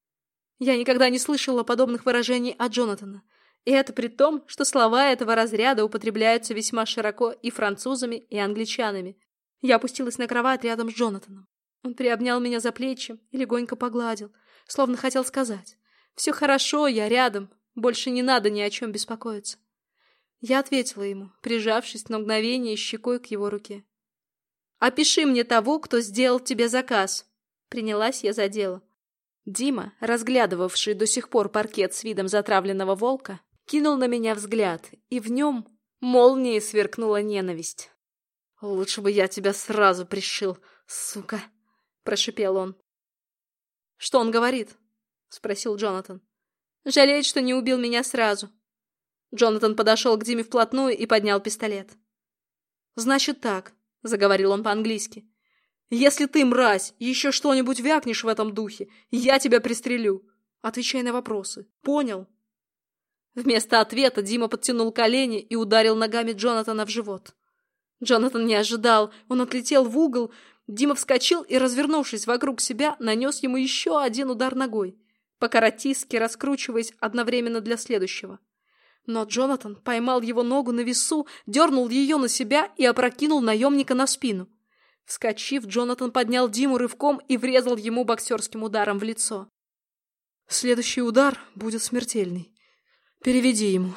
Я никогда не слышала подобных выражений от Джонатана, и это при том, что слова этого разряда употребляются весьма широко и французами, и англичанами. Я опустилась на кровать рядом с Джонатаном. Он приобнял меня за плечи и легонько погладил, словно хотел сказать: «Все хорошо, я рядом, больше не надо ни о чем беспокоиться». Я ответила ему, прижавшись на мгновение щекой к его руке. «Опиши мне того, кто сделал тебе заказ». Принялась я за дело. Дима, разглядывавший до сих пор паркет с видом затравленного волка, кинул на меня взгляд, и в нем молнией сверкнула ненависть. «Лучше бы я тебя сразу пришил, сука!» — прошипел он. «Что он говорит?» — спросил Джонатан. «Жалеет, что не убил меня сразу». Джонатан подошел к Диме вплотную и поднял пистолет. «Значит так», — заговорил он по-английски. «Если ты, мразь, еще что-нибудь вякнешь в этом духе, я тебя пристрелю. Отвечай на вопросы. Понял?» Вместо ответа Дима подтянул колени и ударил ногами Джонатана в живот. Джонатан не ожидал, он отлетел в угол. Дима вскочил и, развернувшись вокруг себя, нанес ему еще один удар ногой, по-каратистски раскручиваясь одновременно для следующего. Но Джонатан поймал его ногу на весу, дернул ее на себя и опрокинул наемника на спину. Вскочив, Джонатан поднял Диму рывком и врезал ему боксерским ударом в лицо. «Следующий удар будет смертельный. Переведи ему».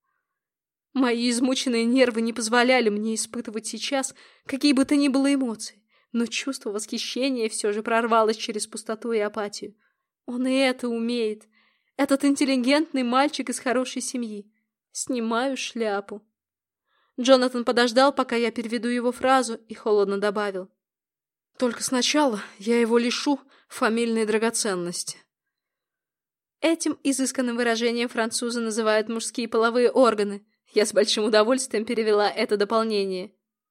Мои измученные нервы не позволяли мне испытывать сейчас какие бы то ни было эмоции, но чувство восхищения все же прорвалось через пустоту и апатию. Он и это умеет. Этот интеллигентный мальчик из хорошей семьи. Снимаю шляпу. Джонатан подождал, пока я переведу его фразу, и холодно добавил: «Только сначала я его лишу фамильной драгоценности». Этим изысканным выражением французы называют мужские половые органы. Я с большим удовольствием перевела это дополнение.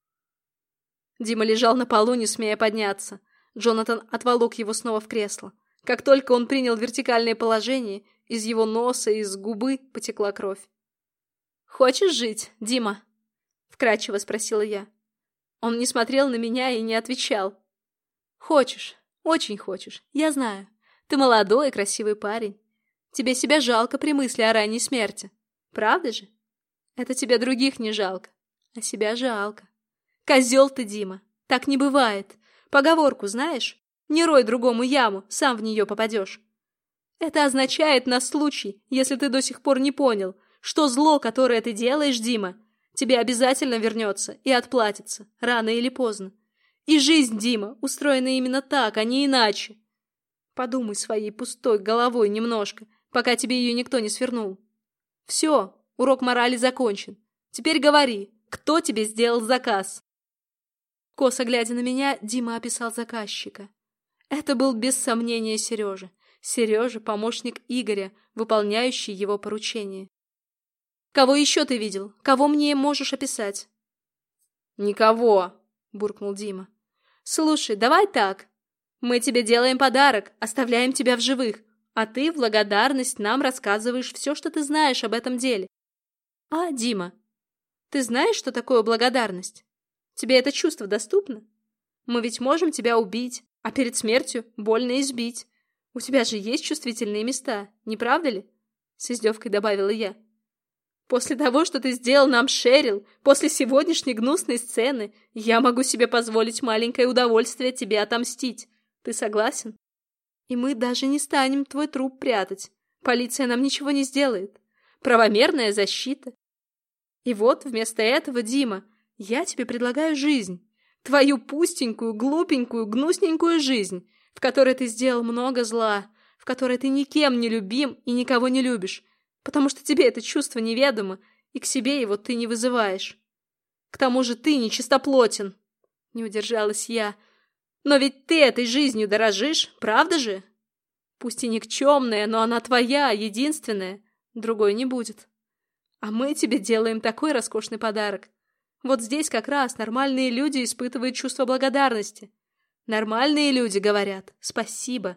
Дима лежал на полу, не смея подняться. Джонатан отволок его снова в кресло. Как только он принял вертикальное положение, из его носа и из губы потекла кровь. «Хочешь жить, Дима?» — вкрадчиво спросила я. Он не смотрел на меня и не отвечал. «Хочешь, очень хочешь, я знаю. Ты молодой и красивый парень. Тебе себя жалко при мысли о ранней смерти. Правда же? Это тебе других не жалко, а себя жалко. Козел ты, Дима, так не бывает. Поговорку знаешь? Не рой другому яму, сам в нее попадешь. Это означает на случай, если ты до сих пор не понял, что зло, которое ты делаешь, Дима, тебе обязательно вернется и отплатится, рано или поздно. И жизнь, Дима, устроена именно так, а не иначе. Подумай своей пустой головой немножко, пока тебе ее никто не свернул. Все, урок морали закончен. Теперь говори, кто тебе сделал заказ?» Косо глядя на меня, Дима описал заказчика. Это был без сомнения Сережа. Сережа — помощник Игоря, выполняющий его поручение. «Кого еще ты видел? Кого мне можешь описать?» «Никого», — буркнул Дима. «Слушай, давай так. Мы тебе делаем подарок, оставляем тебя в живых. А ты в благодарность нам рассказываешь все, что ты знаешь об этом деле. А, Дима, ты знаешь, что такое благодарность? Тебе это чувство доступно? Мы ведь можем тебя убить, а перед смертью больно избить. У тебя же есть чувствительные места, не правда ли? С издевкой добавила я. После того, что ты сделал нам, Шерил, после сегодняшней гнусной сцены, я могу себе позволить маленькое удовольствие тебе отомстить. Ты согласен? И мы даже не станем твой труп прятать. Полиция нам ничего не сделает. Правомерная защита. И вот вместо этого, Дима, я тебе предлагаю жизнь. Твою пустенькую, глупенькую, гнусненькую жизнь, в которой ты сделал много зла, в которой ты никем не любим и никого не любишь, потому что тебе это чувство неведомо, и к себе его ты не вызываешь. К тому же ты нечистоплотен. Не удержалась я. Но ведь ты этой жизнью дорожишь, правда же? Пусть и никчемная, но она твоя, единственная. Другой не будет. А мы тебе делаем такой роскошный подарок. Вот здесь как раз нормальные люди испытывают чувство благодарности. Нормальные люди говорят «спасибо».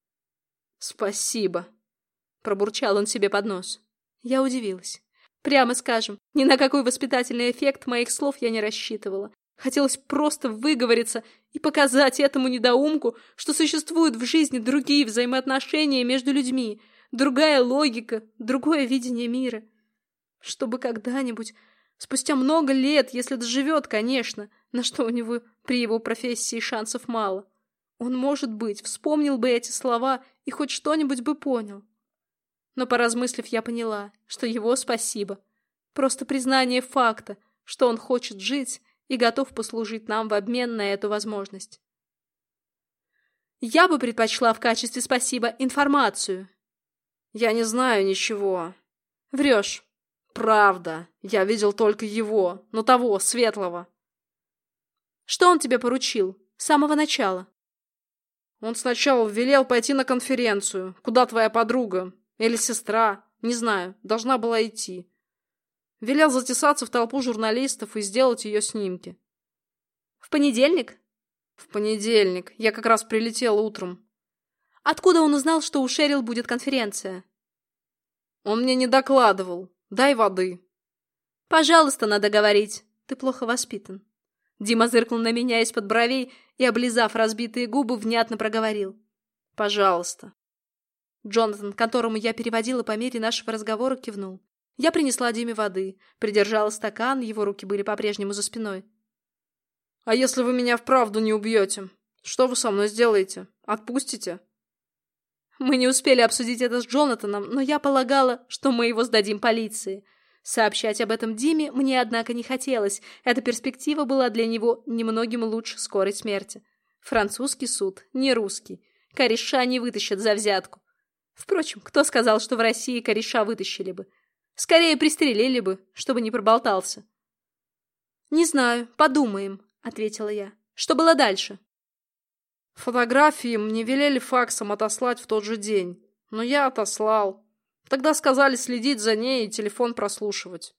«Спасибо», — пробурчал он себе под нос. Я удивилась. Прямо скажем, ни на какой воспитательный эффект моих слов я не рассчитывала. Хотелось просто выговориться и показать этому недоумку, что существуют в жизни другие взаимоотношения между людьми, другая логика, другое видение мира. Чтобы когда-нибудь, спустя много лет, если доживет, конечно, на что у него при его профессии шансов мало, он, может быть, вспомнил бы эти слова и хоть что-нибудь бы понял. Но, поразмыслив, я поняла, что его спасибо. Просто признание факта, что он хочет жить и готов послужить нам в обмен на эту возможность. Я бы предпочла в качестве спасибо информацию. Я не знаю ничего. Врешь. Правда. Я видел только его, но того, светлого. Что он тебе поручил? С самого начала. Он сначала велел пойти на конференцию. Куда твоя подруга? Или сестра? Не знаю. Должна была идти. Велел затесаться в толпу журналистов и сделать ее снимки. В понедельник? В понедельник. Я как раз прилетел утром. Откуда он узнал, что у Шерил будет конференция? Он мне не докладывал. Дай воды. Пожалуйста, надо говорить. Ты плохо воспитан. Дима зыркнул на меня из-под бровей и, облизав разбитые губы, внятно проговорил. Пожалуйста. Джонатан, которому я переводила по мере нашего разговора, кивнул. Я принесла Диме воды, придержала стакан, его руки были по-прежнему за спиной. «А если вы меня вправду не убьете? Что вы со мной сделаете? Отпустите?» Мы не успели обсудить это с Джонатаном, но я полагала, что мы его сдадим полиции. Сообщать об этом Диме мне, однако, не хотелось. Эта перспектива была для него немногим лучше скорой смерти. Французский суд, не русский. Кореша не вытащат за взятку. Впрочем, кто сказал, что в России кореша вытащили бы? Скорее пристрелили бы, чтобы не проболтался. «Не знаю, подумаем», — ответила я. «Что было дальше?» Фотографии мне велели факсом отослать в тот же день. Но я отослал. Тогда сказали следить за ней и телефон прослушивать.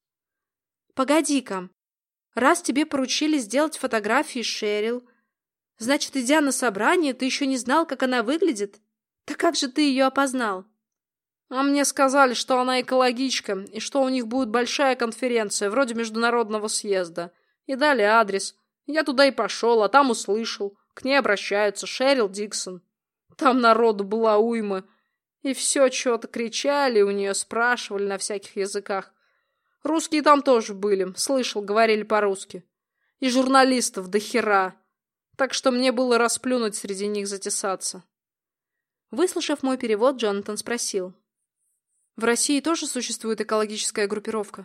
«Погоди-ка. Раз тебе поручили сделать фотографии Шерил, значит, идя на собрание, ты еще не знал, как она выглядит? Так как же ты ее опознал?» А мне сказали, что она экологичка, и что у них будет большая конференция, вроде международного съезда. И дали адрес. Я туда и пошел, а там услышал. К ней обращаются Шерил Диксон. Там народу была уйма. И все что-то кричали у нее, спрашивали на всяких языках. Русские там тоже были, слышал, говорили по-русски. И журналистов до хера. Так что мне было расплюнуть среди них затесаться. Выслушав мой перевод, Джонатан спросил. В России тоже существует экологическая группировка?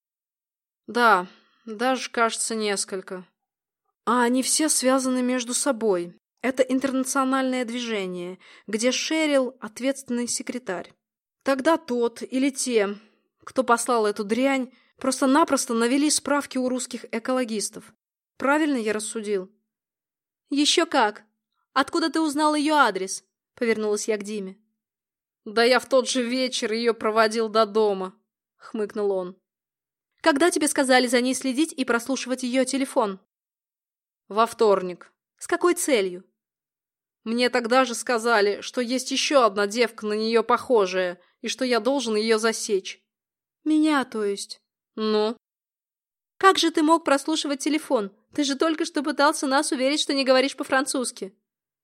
Да, даже, кажется, несколько. А они все связаны между собой. Это интернациональное движение, где Шерил – ответственный секретарь. Тогда тот или те, кто послал эту дрянь, просто-напросто навели справки у русских экологистов. Правильно я рассудил? Еще как! Откуда ты узнал ее адрес? Повернулась я к Диме. «Да я в тот же вечер ее проводил до дома», — хмыкнул он. «Когда тебе сказали за ней следить и прослушивать ее телефон?» «Во вторник». «С какой целью?» Мне тогда же сказали, что есть еще одна девка на нее похожая, и что я должен ее засечь. Меня, то есть? Ну? Как же ты мог прослушивать телефон? Ты же только что пытался нас уверить, что не говоришь по-французски.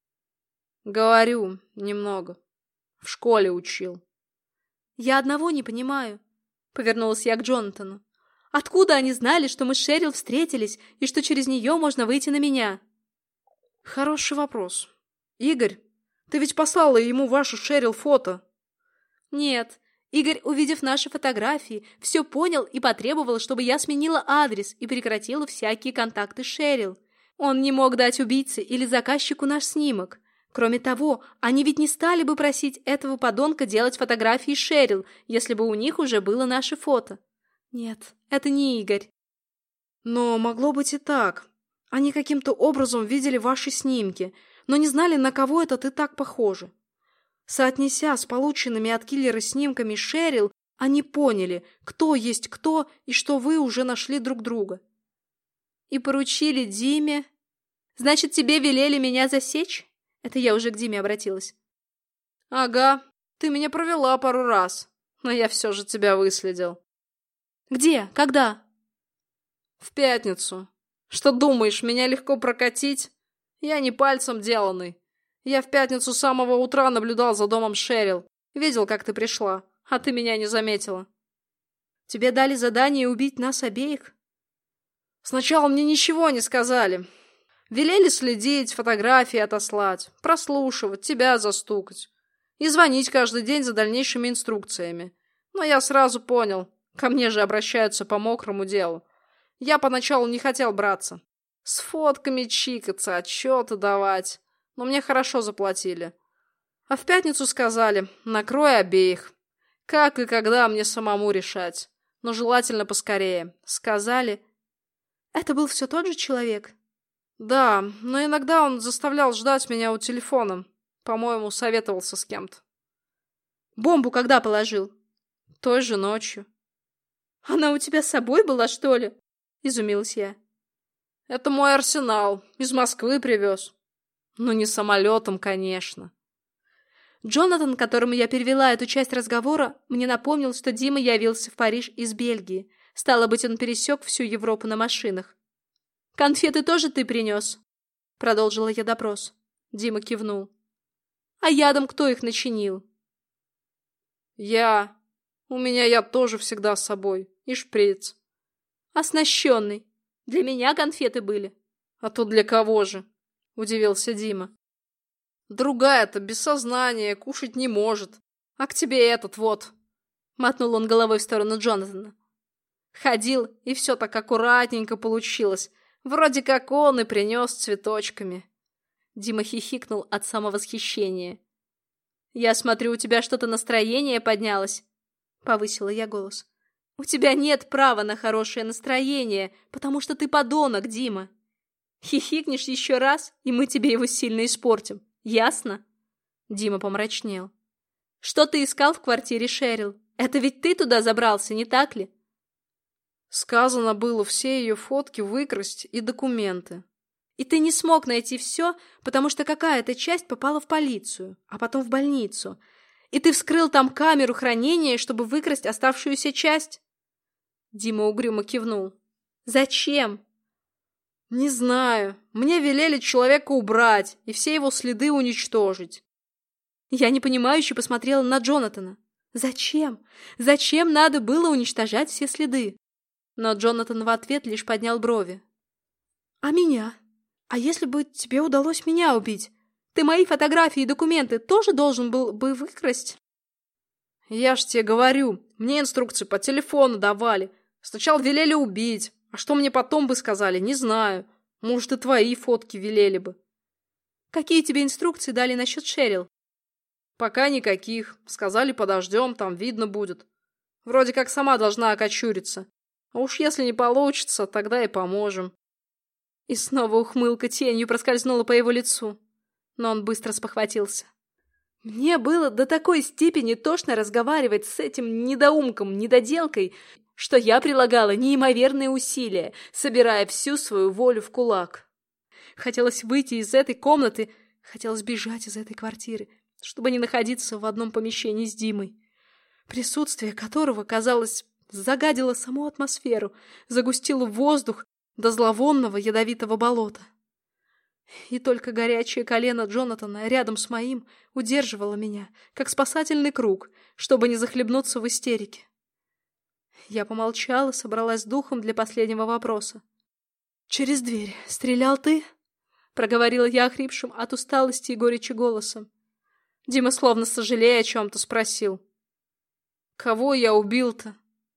Говорю, немного. В школе учил. Я одного не понимаю. Повернулась я к Джонатану. Откуда они знали, что мы с Шерил встретились, и что через нее можно выйти на меня? Хороший вопрос. Игорь, ты ведь послала ему вашу Шерил фото? Нет. Игорь, увидев наши фотографии, все понял и потребовал, чтобы я сменила адрес и прекратила всякие контакты с Шерил. Он не мог дать убийце или заказчику наш снимок. Кроме того, они ведь не стали бы просить этого подонка делать фотографии Шерил, если бы у них уже было наше фото. Нет, это не Игорь. Но могло быть и так. Они каким-то образом видели ваши снимки, но не знали, на кого это ты так похожа. Соотнеся с полученными от киллера снимками Шерил, они поняли, кто есть кто и что вы уже нашли друг друга. И поручили Диме. Значит, тебе велели меня засечь? Это я уже к Диме обратилась. Ага, ты меня провела пару раз, но я все же тебя выследил. Где? Когда? В пятницу. Что думаешь, меня легко прокатить? Я не пальцем деланный. Я в пятницу с самого утра наблюдал за домом Шерил. Видел, как ты пришла, а ты меня не заметила. Тебе дали задание убить нас обеих? Сначала мне ничего не сказали. Велели следить, фотографии отослать, прослушивать, тебя застукать и звонить каждый день за дальнейшими инструкциями. Но я сразу понял, ко мне же обращаются по мокрому делу. Я поначалу не хотел браться. С фотками чикаться, отчеты давать. Но мне хорошо заплатили. А в пятницу сказали, накрой обеих. Как и когда мне самому решать. Но желательно поскорее. Сказали. Это был все тот же человек? Да, но иногда он заставлял ждать меня у телефона. По-моему, советовался с кем-то. Бомбу когда положил? Той же ночью. Она у тебя с собой была, что ли? Изумилась я. Это мой арсенал. Из Москвы привез. Ну, не самолетом, конечно. Джонатан, которому я перевела эту часть разговора, мне напомнил, что Дима явился в Париж из Бельгии. Стало быть, он пересек всю Европу на машинах. «Конфеты тоже ты принес?» Продолжила я допрос. Дима кивнул. «А ядом кто их начинил?» «Я. У меня яд тоже всегда с собой. И шприц». «Оснащенный. Для меня конфеты были». «А то для кого же?» Удивился Дима. «Другая-то без сознания, кушать не может. А к тебе этот вот». Мотнул он головой в сторону Джонатана. Ходил, и все так аккуратненько получилось. Вроде как он и принес цветочками. Дима хихикнул от самовосхищения. «Я смотрю, у тебя что-то настроение поднялось?» Повысила я голос. «У тебя нет права на хорошее настроение, потому что ты подонок, Дима. Хихикнешь еще раз, и мы тебе его сильно испортим. Ясно?» Дима помрачнел. «Что ты искал в квартире Шерил? Это ведь ты туда забрался, не так ли?» Сказано было все ее фотки выкрасть и документы. И ты не смог найти все, потому что какая-то часть попала в полицию, а потом в больницу. И ты вскрыл там камеру хранения, чтобы выкрасть оставшуюся часть? Дима угрюмо кивнул. Зачем? Не знаю. Мне велели человека убрать и все его следы уничтожить. Я непонимающе посмотрела на Джонатана. Зачем? Зачем надо было уничтожать все следы? Но Джонатан в ответ лишь поднял брови. «А меня? А если бы тебе удалось меня убить? Ты мои фотографии и документы тоже должен был бы выкрасть?» «Я ж тебе говорю, мне инструкции по телефону давали. Сначала велели убить, а что мне потом бы сказали, не знаю. Может, и твои фотки велели бы». «Какие тебе инструкции дали насчет Шерил?» «Пока никаких. Сказали, подождем, там видно будет. Вроде как сама должна окочуриться. А уж если не получится, тогда и поможем». И снова ухмылка тенью проскользнула по его лицу. Но он быстро спохватился. Мне было до такой степени тошно разговаривать с этим недоумком, недоделкой, что я прилагала неимоверные усилия, собирая всю свою волю в кулак. Хотелось выйти из этой комнаты, Хотелось бежать из этой квартиры, чтобы не находиться в одном помещении с Димой, присутствие которого, казалось, загадило саму атмосферу, загустило воздух до зловонного ядовитого болота. И только горячее колено Джонатана рядом с моим удерживало меня, как спасательный круг, чтобы не захлебнуться в истерике. Я помолчала, собралась с духом для последнего вопроса. «Через дверь стрелял ты?» — проговорила я охрипшим от усталости и горечи голосом. Дима, словно сожалея о чем-то, спросил. «Кого я убил-то?»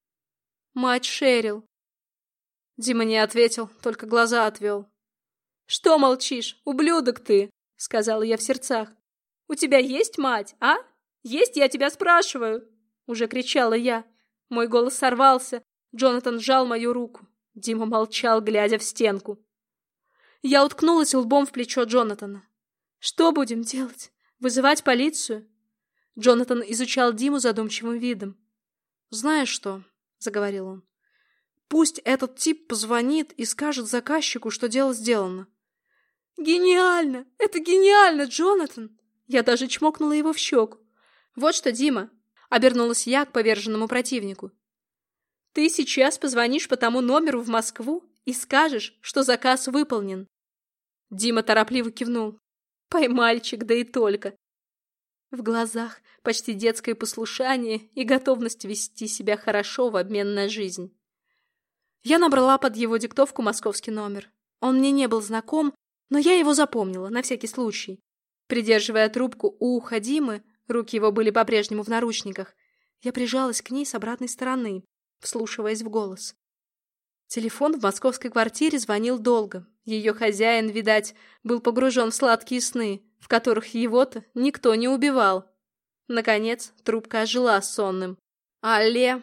«Мать Шерил». Дима не ответил, только глаза отвел. «Что молчишь, ублюдок ты?» — сказала я в сердцах. «У тебя есть мать, а? Есть, я тебя спрашиваю!» Уже кричала я. Мой голос сорвался. Джонатан сжал мою руку. Дима молчал, глядя в стенку. Я уткнулась лбом в плечо Джонатана. «Что будем делать? Вызывать полицию?» Джонатан изучал Диму задумчивым видом. «Знаешь что?» — заговорил он. «Пусть этот тип позвонит и скажет заказчику, что дело сделано». «Гениально! Это гениально, Джонатан!» Я даже чмокнула его в щеку. «Вот что, Дима!» — обернулась я к поверженному противнику. «Ты сейчас позвонишь по тому номеру в Москву и скажешь, что заказ выполнен». Дима торопливо кивнул. «Поймальчик, да и только!» В глазах почти детское послушание и готовность вести себя хорошо в обмен на жизнь. Я набрала под его диктовку московский номер. Он мне не был знаком, но я его запомнила, на всякий случай. Придерживая трубку у уха Димы, руки его были по-прежнему в наручниках, я прижалась к ней с обратной стороны, вслушиваясь в голос. Телефон в московской квартире звонил долго. Ее хозяин, видать, был погружен в сладкие сны, в которых его-то никто не убивал. Наконец, трубка ожила сонным. «Алле!»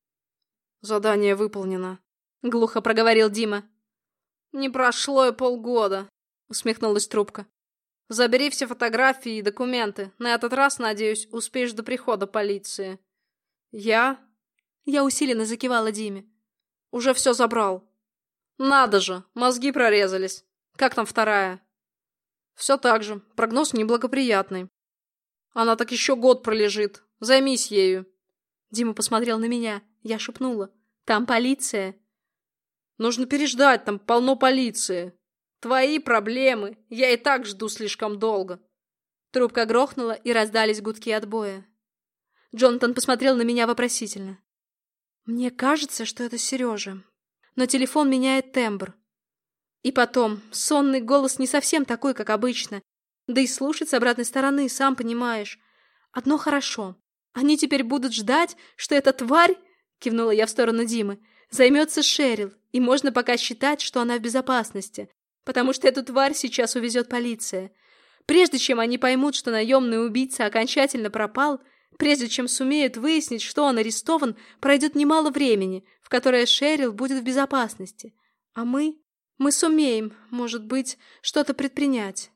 «Задание выполнено», — глухо проговорил Дима. «Не прошло и полгода», — усмехнулась трубка. «Забери все фотографии и документы. На этот раз, надеюсь, успеешь до прихода полиции». «Я?» Я усиленно закивала Диме. «Уже все забрал». «Надо же, мозги прорезались. Как там вторая?» «Все так же. Прогноз неблагоприятный. Она так еще год пролежит. Займись ею». Дима посмотрел на меня. Я шепнула. «Там полиция». «Нужно переждать, там полно полиции. Твои проблемы. Я и так жду слишком долго». Трубка грохнула, и раздались гудки отбоя. Джонатан посмотрел на меня вопросительно. «Мне кажется, что это Сережа. Но телефон меняет тембр. И потом, сонный голос не совсем такой, как обычно. Да и слушать с обратной стороны, сам понимаешь. Одно хорошо. Они теперь будут ждать, что эта тварь, кивнула я в сторону Димы, займется Шерил, и можно пока считать, что она в безопасности, потому что эту тварь сейчас увезет полиция. Прежде чем они поймут, что наемный убийца окончательно пропал, прежде чем сумеют выяснить, что он арестован, пройдет немало времени, в которое Шерил будет в безопасности. А мы... мы сумеем, может быть, что-то предпринять.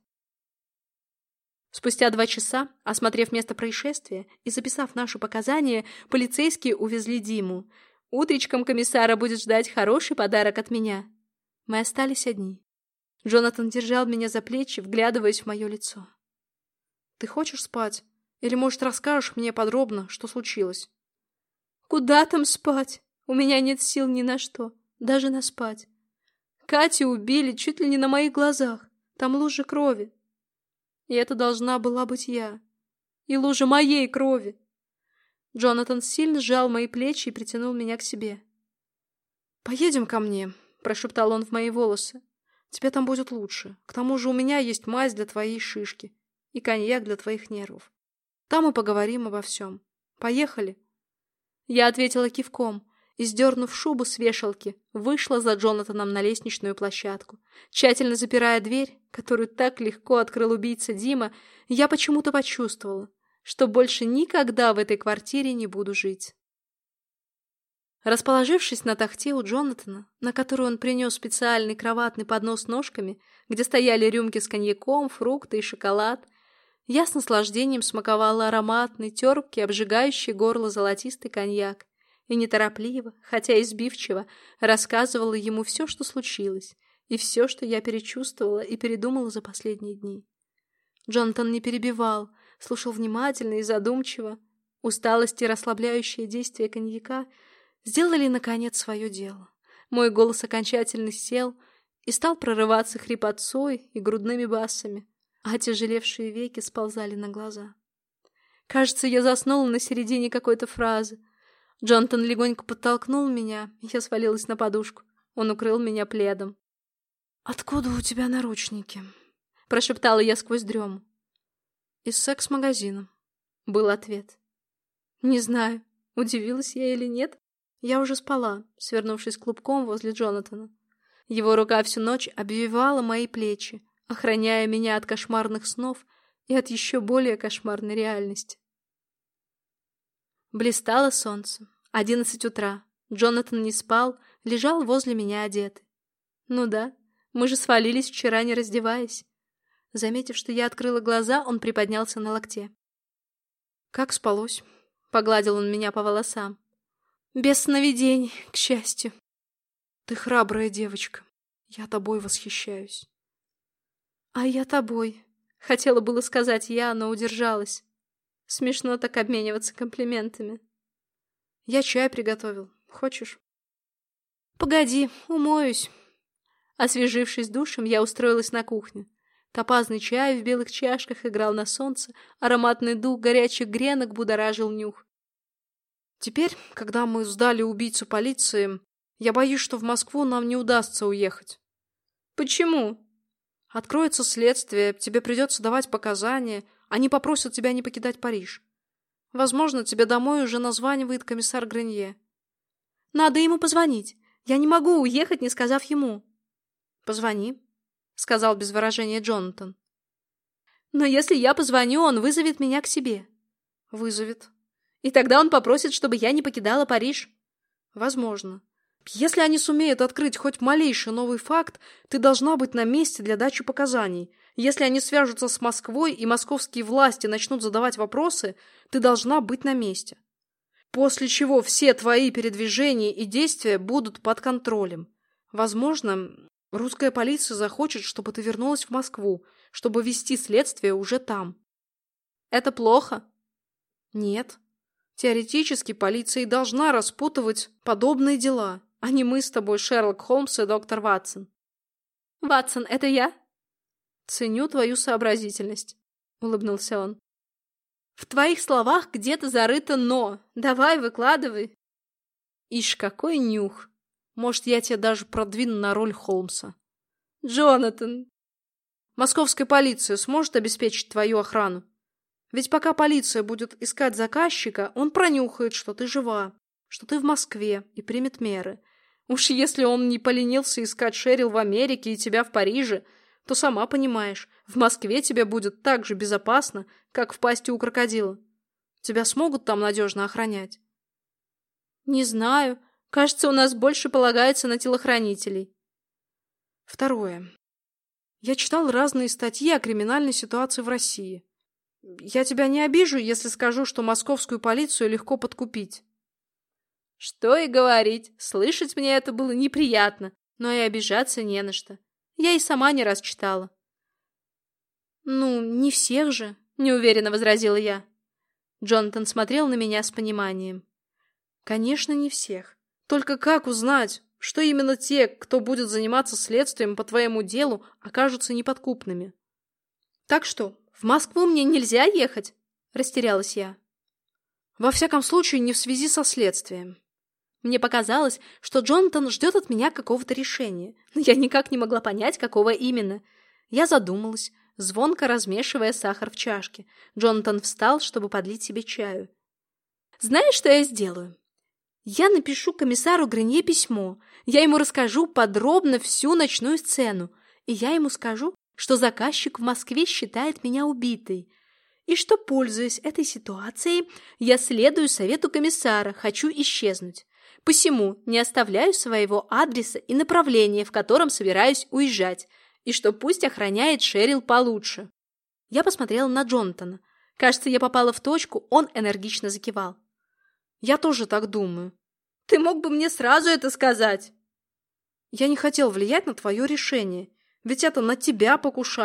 Спустя два часа, осмотрев место происшествия и записав наши показания, полицейские увезли Диму. Утречком комиссара будет ждать хороший подарок от меня. Мы остались одни. Джонатан держал меня за плечи, вглядываясь в мое лицо. «Ты хочешь спать? Или, может, расскажешь мне подробно, что случилось?» «Куда там спать? У меня нет сил ни на что, даже на спать. Катю убили чуть ли не на моих глазах. Там лужа крови. И это должна была быть я. И лужа моей крови». Джонатан сильно сжал мои плечи и притянул меня к себе. «Поедем ко мне», — прошептал он в мои волосы. «Тебе там будет лучше. К тому же у меня есть мазь для твоей шишки и коньяк для твоих нервов. Там мы поговорим обо всем. Поехали?» Я ответила кивком и, сдернув шубу с вешалки, вышла за Джонатаном на лестничную площадку. Тщательно запирая дверь, которую так легко открыл убийца Дима, я почему-то почувствовала, что больше никогда в этой квартире не буду жить. Расположившись на тахте у Джонатана, на которую он принес специальный кроватный поднос с ножками, где стояли рюмки с коньяком, фрукты и шоколад, я с наслаждением смаковала ароматный, терпкий, обжигающий горло золотистый коньяк и неторопливо, хотя и сбивчиво, рассказывала ему все, что случилось, и все, что я перечувствовала и передумала за последние дни. Джонатан не перебивал, слушал внимательно и задумчиво. Усталость и расслабляющее действие коньяка сделали, наконец, свое дело. Мой голос окончательно сел и стал прорываться хрипотцой и грудными басами, а тяжелевшие веки сползали на глаза. Кажется, я заснула на середине какой-то фразы. Джонатан легонько подтолкнул меня, и я свалилась на подушку. Он укрыл меня пледом. «Откуда у тебя наручники?» — прошептала я сквозь дрему. «Из секс-магазина», — был ответ. Не знаю, удивилась я или нет. Я уже спала, свернувшись клубком возле Джонатана. Его рука всю ночь обвивала мои плечи, охраняя меня от кошмарных снов и от еще более кошмарной реальности. Блистало солнце. Одиннадцать утра. Джонатан не спал, лежал возле меня одетый. Ну да, мы же свалились вчера, не раздеваясь. Заметив, что я открыла глаза, он приподнялся на локте. «Как спалось?» — погладил он меня по волосам. «Без сновидений, к счастью». «Ты храбрая девочка. Я тобой восхищаюсь». «А я тобой», — хотела было сказать я, но удержалась. Смешно так обмениваться комплиментами. «Я чай приготовил. Хочешь?» «Погоди, умоюсь». Освежившись душем, я устроилась на кухне. Топазный чай в белых чашках играл на солнце, ароматный дух горячих гренок будоражил нюх. «Теперь, когда мы сдали убийцу полиции, я боюсь, что в Москву нам не удастся уехать». «Почему?» «Откроется следствие, тебе придется давать показания, они попросят тебя не покидать Париж. Возможно, тебе домой уже названивает комиссар Гренье». «Надо ему позвонить. Я не могу уехать, не сказав ему». «Позвони», — сказал без выражения Джонатан. «Но если я позвоню, он вызовет меня к себе». «Вызовет». «И тогда он попросит, чтобы я не покидала Париж». «Возможно. Если они сумеют открыть хоть малейший новый факт, ты должна быть на месте для дачи показаний. Если они свяжутся с Москвой и московские власти начнут задавать вопросы, ты должна быть на месте. После чего все твои передвижения и действия будут под контролем. Возможно, русская полиция захочет, чтобы ты вернулась в Москву, чтобы вести следствие уже там». «Это плохо?» «Нет. Теоретически полиция и должна распутывать подобные дела, а не мы с тобой, Шерлок Холмс и доктор Ватсон». «Ватсон, это я?» «Ценю твою сообразительность», — улыбнулся он. «В твоих словах где-то зарыто «но». Давай, выкладывай». «Ишь, какой нюх! Может, я тебя даже продвину на роль Холмса». «Джонатан!» «Московская полиция сможет обеспечить твою охрану? Ведь пока полиция будет искать заказчика, он пронюхает, что ты жива, что ты в Москве, и примет меры. Уж если он не поленился искать Шерил в Америке и тебя в Париже, то сама понимаешь, в Москве тебе будет так же безопасно, как в пасти у крокодила. Тебя смогут там надежно охранять?» «Не знаю. Кажется, у нас больше полагается на телохранителей». Второе. Я читал разные статьи о криминальной ситуации в России. Я тебя не обижу, если скажу, что московскую полицию легко подкупить. Что и говорить, слышать мне это было неприятно, но и обижаться не на что. Я и сама не раз читала. «Ну, не всех же», — неуверенно возразила я. Джонатан смотрел на меня с пониманием. «Конечно, не всех. Только как узнать, что именно те, кто будет заниматься следствием по твоему делу, окажутся неподкупными?» «Так что, в Москву мне нельзя ехать?» — растерялась я. «Во всяком случае, не в связи со следствием». Мне показалось, что Джонатан ждет от меня какого-то решения, но я никак не могла понять, какого именно. Я задумалась, звонко размешивая сахар в чашке. Джонатан встал, чтобы подлить себе чаю. «Знаешь, что я сделаю? Я напишу комиссару Гренье письмо. Я ему расскажу подробно всю ночную сцену. И я ему скажу, что заказчик в Москве считает меня убитой. И что, пользуясь этой ситуацией, я следую совету комиссара, хочу исчезнуть. Посему не оставляю своего адреса и направления, в котором собираюсь уезжать, и что пусть охраняет Шерил получше». Я посмотрела на Джонатана. Кажется, я попала в точку, он энергично закивал. «Я тоже так думаю». «Ты мог бы мне сразу это сказать». «Я не хотел влиять на твое решение, ведь это на тебя покушались.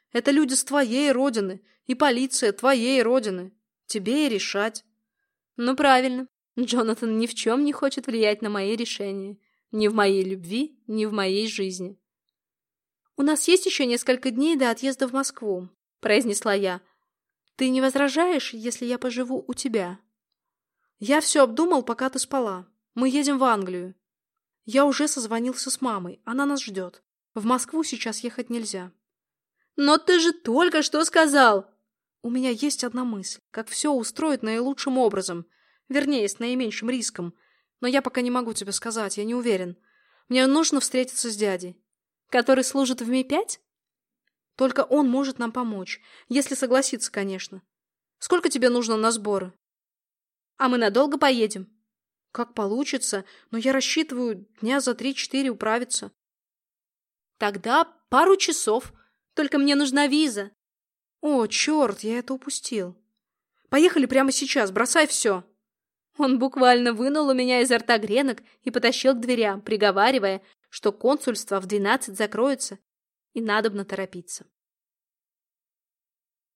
Это люди с твоей родины, и полиция твоей родины. Тебе и решать. Ну, правильно. Джонатан ни в чем не хочет влиять на мои решения. Ни в моей любви, ни в моей жизни. «У нас есть еще несколько дней до отъезда в Москву», — произнесла я. «Ты не возражаешь, если я поживу у тебя?» «Я все обдумал, пока ты спала. Мы едем в Англию. Я уже созвонился с мамой, она нас ждет. В Москву сейчас ехать нельзя». «Но ты же только что сказал!» «У меня есть одна мысль, как все устроить наилучшим образом, вернее, с наименьшим риском. Но я пока не могу тебе сказать, я не уверен. Мне нужно встретиться с дядей». «Который служит в Ми пять?» «Только он может нам помочь, если согласится, конечно. Сколько тебе нужно на сборы?» «А мы надолго поедем?» «Как получится, но я рассчитываю дня за три-четыре управиться». «Тогда пару часов. Только мне нужна виза». «О, черт, я это упустил. Поехали прямо сейчас, бросай все». Он буквально вынул у меня изо рта гренок и потащил к дверям, приговаривая, что консульство в двенадцать закроется и надобно торопиться.